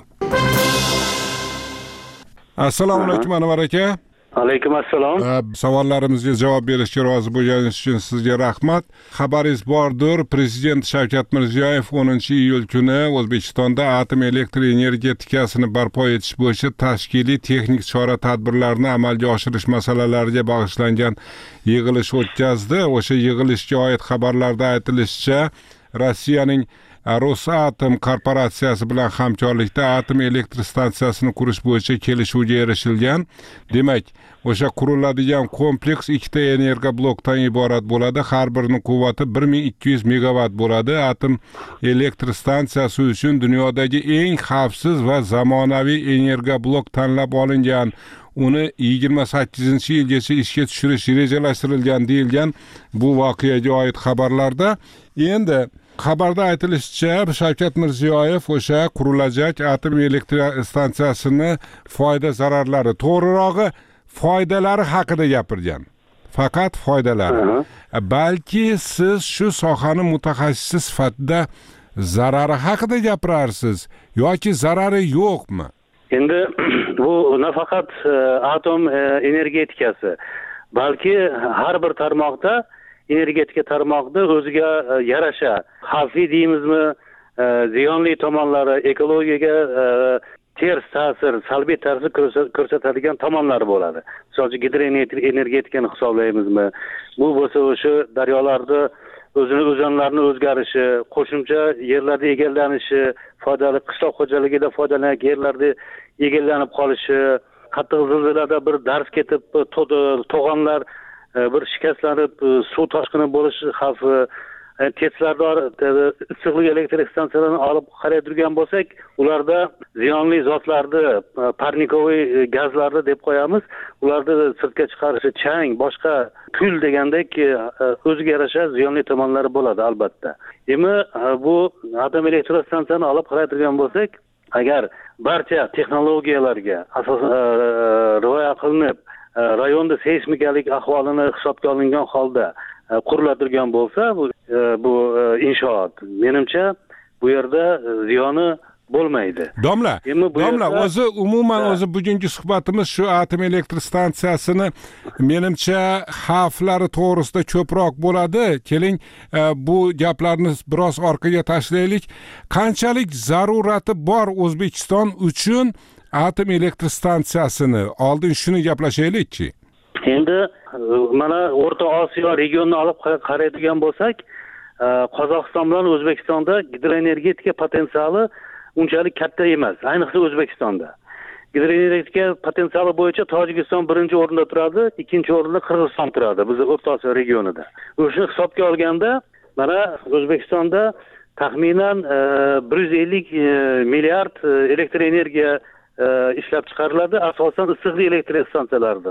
Assalomu alaykum Anvar aka. Alaykum assalom. Savollarimizga javob berishga rozi bo'lganingiz uchun sizga rahmat. Xabaringiz bordir, Prezident Shavkat Mirziyoyev 10-iyul kuni O'zbekistonda atom elektr energetikasini barpo etish bo'yicha tashkiliy texnik chora-tadbirlarni amalga oshirish masalalariga bag'ishlangan yig'ilish o'tkazdi. O'sha yig'ilishga oid xabarlarda aytilishicha, Rossiyaning Rosatom korporatsiyasi bilan hamkorlikda atom elektr stansiyasini qurish bo'yicha kelishuvga erishilgan. Demak, o'sha quriladigan kompleks ikkita energoblokdan iborat bo'ladi. Har birining quvvati 1200 megawatt bo'ladi. Atom elektr stansiyasi uchun dunyodagi eng xavfsiz va zamonaviy energoblok tanlab olingan. Uni 28-yilgacha ishga tushirish rejalashtirilgan deyilgan bu voqeaga oid xabarlarda. Endi xabarda aytilishicha, Shavkat Mirziyoyev o'sha qurilajak atom elektr stansiyasini foyda zararlari, to'g'rirog'i foydalari haqida gapirgan. Faqat foydalari. Balki siz shu sohani mutaxassisi sifatida zarari haqida gapirarsiz yoki zarari yo'qmi? Endi bu nafaqat atom energetikasi, balki har bir tarmoqda energetika tarmog'ida o'ziga yarasha xavfli deymizmi, ziyonli tomonlari, ekologiyaga ters ta'sir, salbiy ta'sir ko'rsatadigan tomonlari bo'ladi. Misol uchun gidroenergetikani hisoblaymizmi? Bu bo'lsa o'sha daryolarda o'zanlarning o'zgarishi, qo'shimcha yerlarda egallanishi, foydali qishloq xo'jaligida foydalanan yerlarda egallanib qolishi, qattiq zilzilada bir darz ketib, to'g'onlar bir shikastlanib, suv toshqini bo'lish xavfi, Teslardor issiqlik elektr stansiyalarini olib qaraydigan bo'lsak, ularda ziyonli zotlarni, parnikoviy gazlarni deb qo'yamiz. Ularni sirtga chiqarishi, chang, boshqa kul degandek o'ziga yarasha ziyonli tomonlari bo'ladi albatta. Endi bu atom elektr stansiyani olib qaraydigan bo'lsak, agar barcha texnologiyalarga asosan rioya qilinib, rayonda seysmikalik ahvolini hisobga olingan holda quriladirgan bo'lsa, bu inshoot, menimcha bu yerda ziyoni bo'lmaydi. Domla, o'zi umuman o'zi bugungi suhbatimiz shu atom elektr stansiyasini menimcha xavflari to'g'risida ko'proq bo'ladi. Keling, bu gaplarni biroz orqaga tashlaylik. Qanchalik zarurati bor O'zbekiston uchun atom elektr stansiyasini? Oldin shuni gaplashaylikchi. Endi mana O'rta Osiyo regionini olib qaraydigan bo'lsak, Qozog'iston bilan O'zbekistonda gidroenergetika potensiali unchalik katta emas, ayniqsa O'zbekistonda. Gidroenergetika potensiali bo'yicha Tojikiston birinchi o'rinda turadi, ikkinchi o'rinda Qirg'iziston turadi bizning O'rta Osiyo regionida. O'shani hisobga olganda, mana O'zbekistonda taxminan 150 milliard elektr energiya ishlab chiqariladi, asosan issiqlik elektr stansiyalarida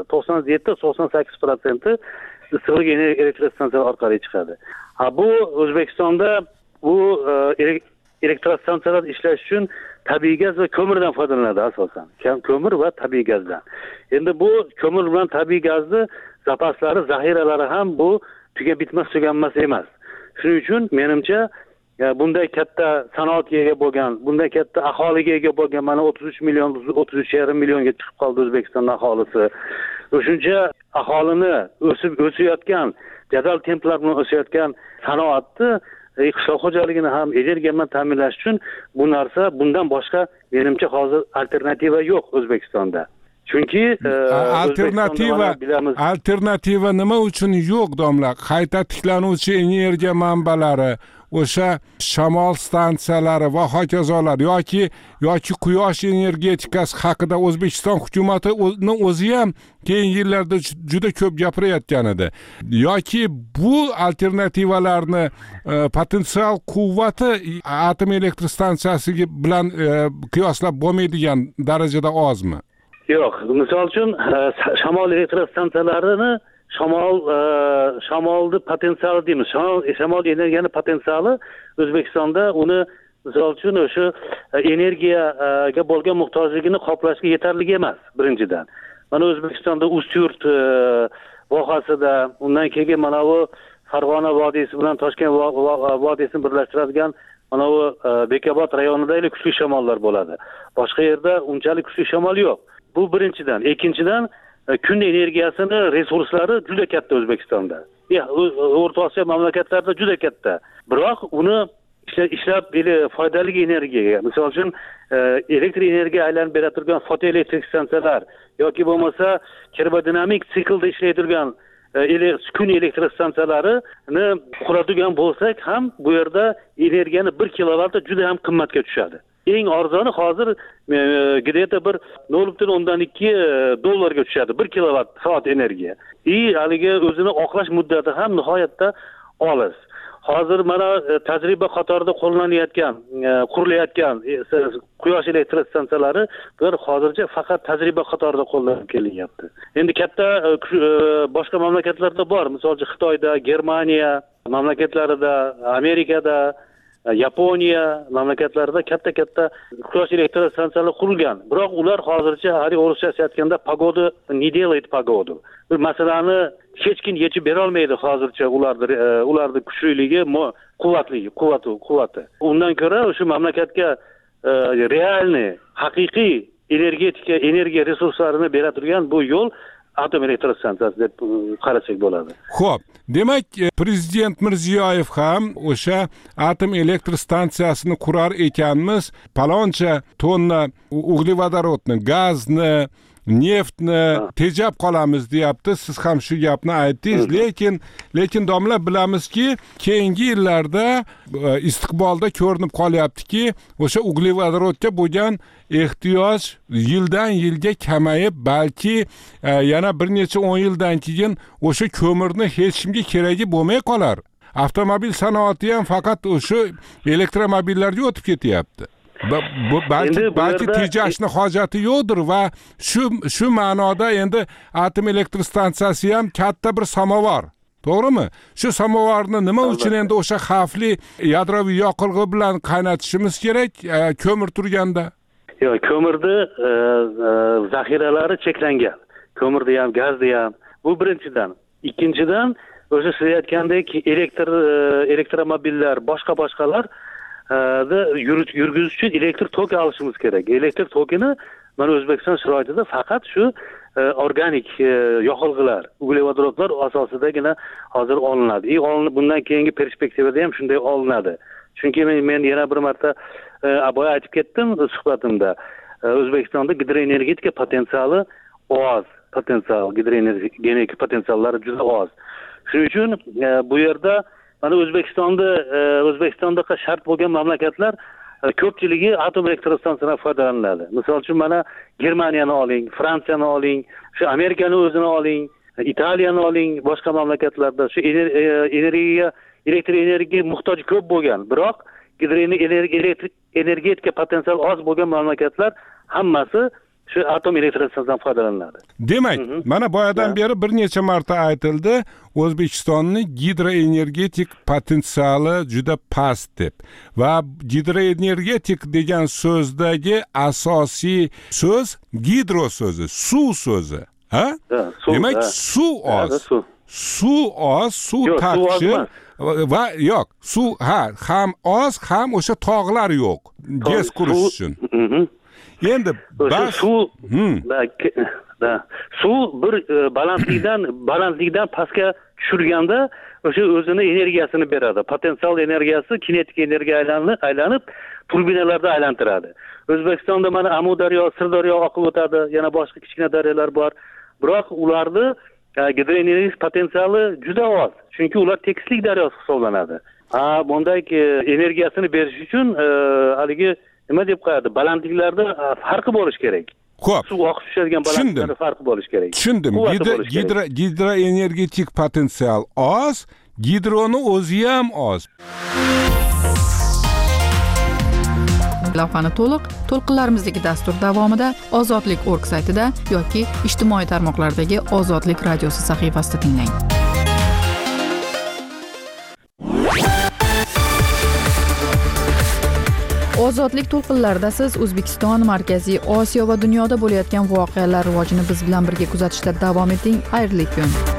97-98% issiqlik elektr stansiyalari orqali chiqadi. Bu O'zbekistonda bu elektrostansiyalar ishlash uchun tabiiy gaz va ko'mirdan foydalanadi asosan. Ko'mir va tabiiy gazdan. Endi bu ko'mir bilan tabiiy gazni zapaslari, zaxiralari ham bu tugab bitmas, tuganmas emas. Shuning uchun menimcha bunday katta sanoatga ega bo'lgan, bunday katta aholiga ega bo'lgan, mana 33,5 millionga chiqib qoldi O'zbekiston aholisi. O'shuncha aholini o'sayotgan, jadal templar bilan o'sayotgan sanoatni qishloq xo'jaligini ham energiya bilan ta'minlash uchun bu narsa, bundan boshqa menimcha hozir alternativa yo'q O'zbekistonda. chunki alternativa nima uchun yo'q domla? Qayta tiklanuvchi energiya manbalari, o'sha shamol stansiyalari va hokazolar yoki quyosh energetikasi haqida O'zbekiston hukumatining o'zi ham keyingi yillarda juda ko'p gapirayotgan edi. Yoki bu alternativalarni potensial quvvati atom elektr stansiyasi bilan qiyoslab bo'lmaydigan darajada ozmi? Yo'q, misol uchun shamol elektr stansiyalarini shamolni potensiali deymiz. Shamol energiyani potensiali O'zbekistonda uni misol uchun o'sha energiyaga bo'lgan muhtojligini qoplashga yetarli emas, birinchidan. Mana O'zbekistonda Ustyurt vohasida, undan keyin mana bu Farg'ona vodiysi bilan Toshkent vodiysini birlashtiradigan mana bu Bekobod rayonida kuchli shamollar bo'ladi. Boshqa yerda unchalik kuchli shamol yo'q. Bu birinchidan. Ikkinchidan, kun energiyasini resurslari juda katta O'zbekistonda. O'rta Osiyo mamlakatlarida juda katta. Biroq uni ishlab foydali energiyaga, misol uchun elektr energiya aylanib bera turgan fotoelektrik stansiyalar yoki bo'lmasa termodinamik siklda ishlaydigan kun elektr stansiyalarini quradigan bo'lsak ham bu yerda energiyani 1 kilovatt juda ham qimmatga tushadi. Eng arzoni hozir где-то bir 0.2 dollarga tushadi 1 kilovatt soat energiya. Haligi o'zini oqlash muddati ham nihoyatda olis. Hozir mana tajriba qatorida qurilayotgan quyosh elektr stansiyalari hozircha faqat tajriba qatorida qo'llanib kelinyapti. Endi katta boshqa mamlakatlarda bor, masalan Xitoyda, Germaniya mamlakatlarida, Amerikada, Yaponiya mamlakatlarida katta quyosh elektr stansiyalari qurilgan. Biroq ular hozircha o'rishcha aytganda pagoda не делает погоду. Bu masalani hech kim yechib bera olmaydi hozircha ularning kuchliligi, quvvati. Undan ko'ra o'sha mamlakatga realniy, haqiqiy energiya resurslarini bera turgan bu yo'l atom elektr stansiyasi deb qarasak bo'ladi. Xo'p, demak prezident Mirziyoyev ham o'sha atom elektr stansiyasini qurar ekanmiz, paloncha tonna uglevodorodni, gazni, neftni tejab qolamiz deyapti. Siz ham shu gapni aytdingiz, lekin domla bilamizki, keyingi yillarda istiqbolda ko'rinib qolyaptiki, o'sha uglevodorodga bo'lgan ehtiyoj yildan yilga kamayib, balki yana bir necha 10 yildan keyin o'sha ko'mirni hech kimga keragi bo'lmay qolar. Avtomobil sanoati ham faqat o'sha elektromobillarga o'tib ketyapti. Balki tejashni hojati yo'qdir va shu ma'noda endi atom elektr stansiyasi ham katta bir samovar. To'g'rimi? Shu samovarni nima uchun endi o'sha xavfli yadroviy yoqilg'i bilan qaynatishimiz kerak ko'mir turganda? Yo'q, ko'mirni zaxiralari cheklangan. Ko'mirda ham, gazda ham. Bu birinchidan. Ikkinchidan, o'sha siz aytgandek elektromobillar, boshqalar yurgizish uchun elektr tok olishimiz kerak. Elektr tokini mana O'zbekiston sharoitida faqat shu organik yoqilg'ilar, uglevodorodlar asosidagina hozir olinadi. Bundan keyingi perspektivada ham shunday olinadi. Chunki men yana bir marta boya aytib ketdim suhbatimda. O'zbekistonda gidroenergetika potensiali oz, gidroenergetika potensiallari juda oz. Shuning uchun bu yerda mana O'zbekistonda shart bo'lgan mamlakatlar ko'pchiligi atom elektr stansiyasidan foydalanadi. Misol uchun mana Germaniyani oling, Fransiyani oling, shu Amerikani o'zini oling, Italiyani oling, boshqa mamlakatlarda shu elektr energiyaga muhtoj ko'p bo'lgan, biroq energetika potensiali oz bo'lgan mamlakatlar hammasi shu atom elektr stansiyasidan foydalanadi. Demak, mana boyadan beri bir necha marta aytildi, O'zbekistonning gidroenergetik potensiali juda past deb. Va gidroenergetik degan so'zdagi asosiy so'z gidro so'zi, suv so'zi. Ha? Demak, suv oz. Suv oz, suv taqchil va yo'q, suv ham oz, ham o'sha tog'lar yo'q. Gaz qurish uchun. Endi suv bir balandlikdan pastga tushirganda o'sha o'zini energiyasini beradi. Potensial energiyasi kinetik energiya aylanib turbinalarda aylantiradi. O'zbekistonda mana Amudaryo, Sirdaryo oqib o'tadi, yana boshqa kichkina daryolar bor. Biroq ularni gidroenergetik potensiali juda oz, chunki ular tekislik daryosi hisoblanadi. Bunday energiyasini berish uchun haligi nima deb qo'yadi, balandliklarda farqi bo'lish kerak. Xo'p. Suv oqib tushadigan balandliklarda farqi bo'lishi kerak. Tushundim. Gidroenergetik potensial oz, gidroni o'zi ham oz. Lavhani to'lqinlarimizdagi dastur davomida Ozodlik.org saytida yoki ijtimoiy tarmoqlardagi Ozodlik radiosi sahifasida tinglang. Ozodlik to'lqinlarida siz O'zbekiston, Markaziy Osiyo va dunyoda bo'layotgan voqealar rivojini biz bilan birga kuzatishda davom eting. Xayrli kun.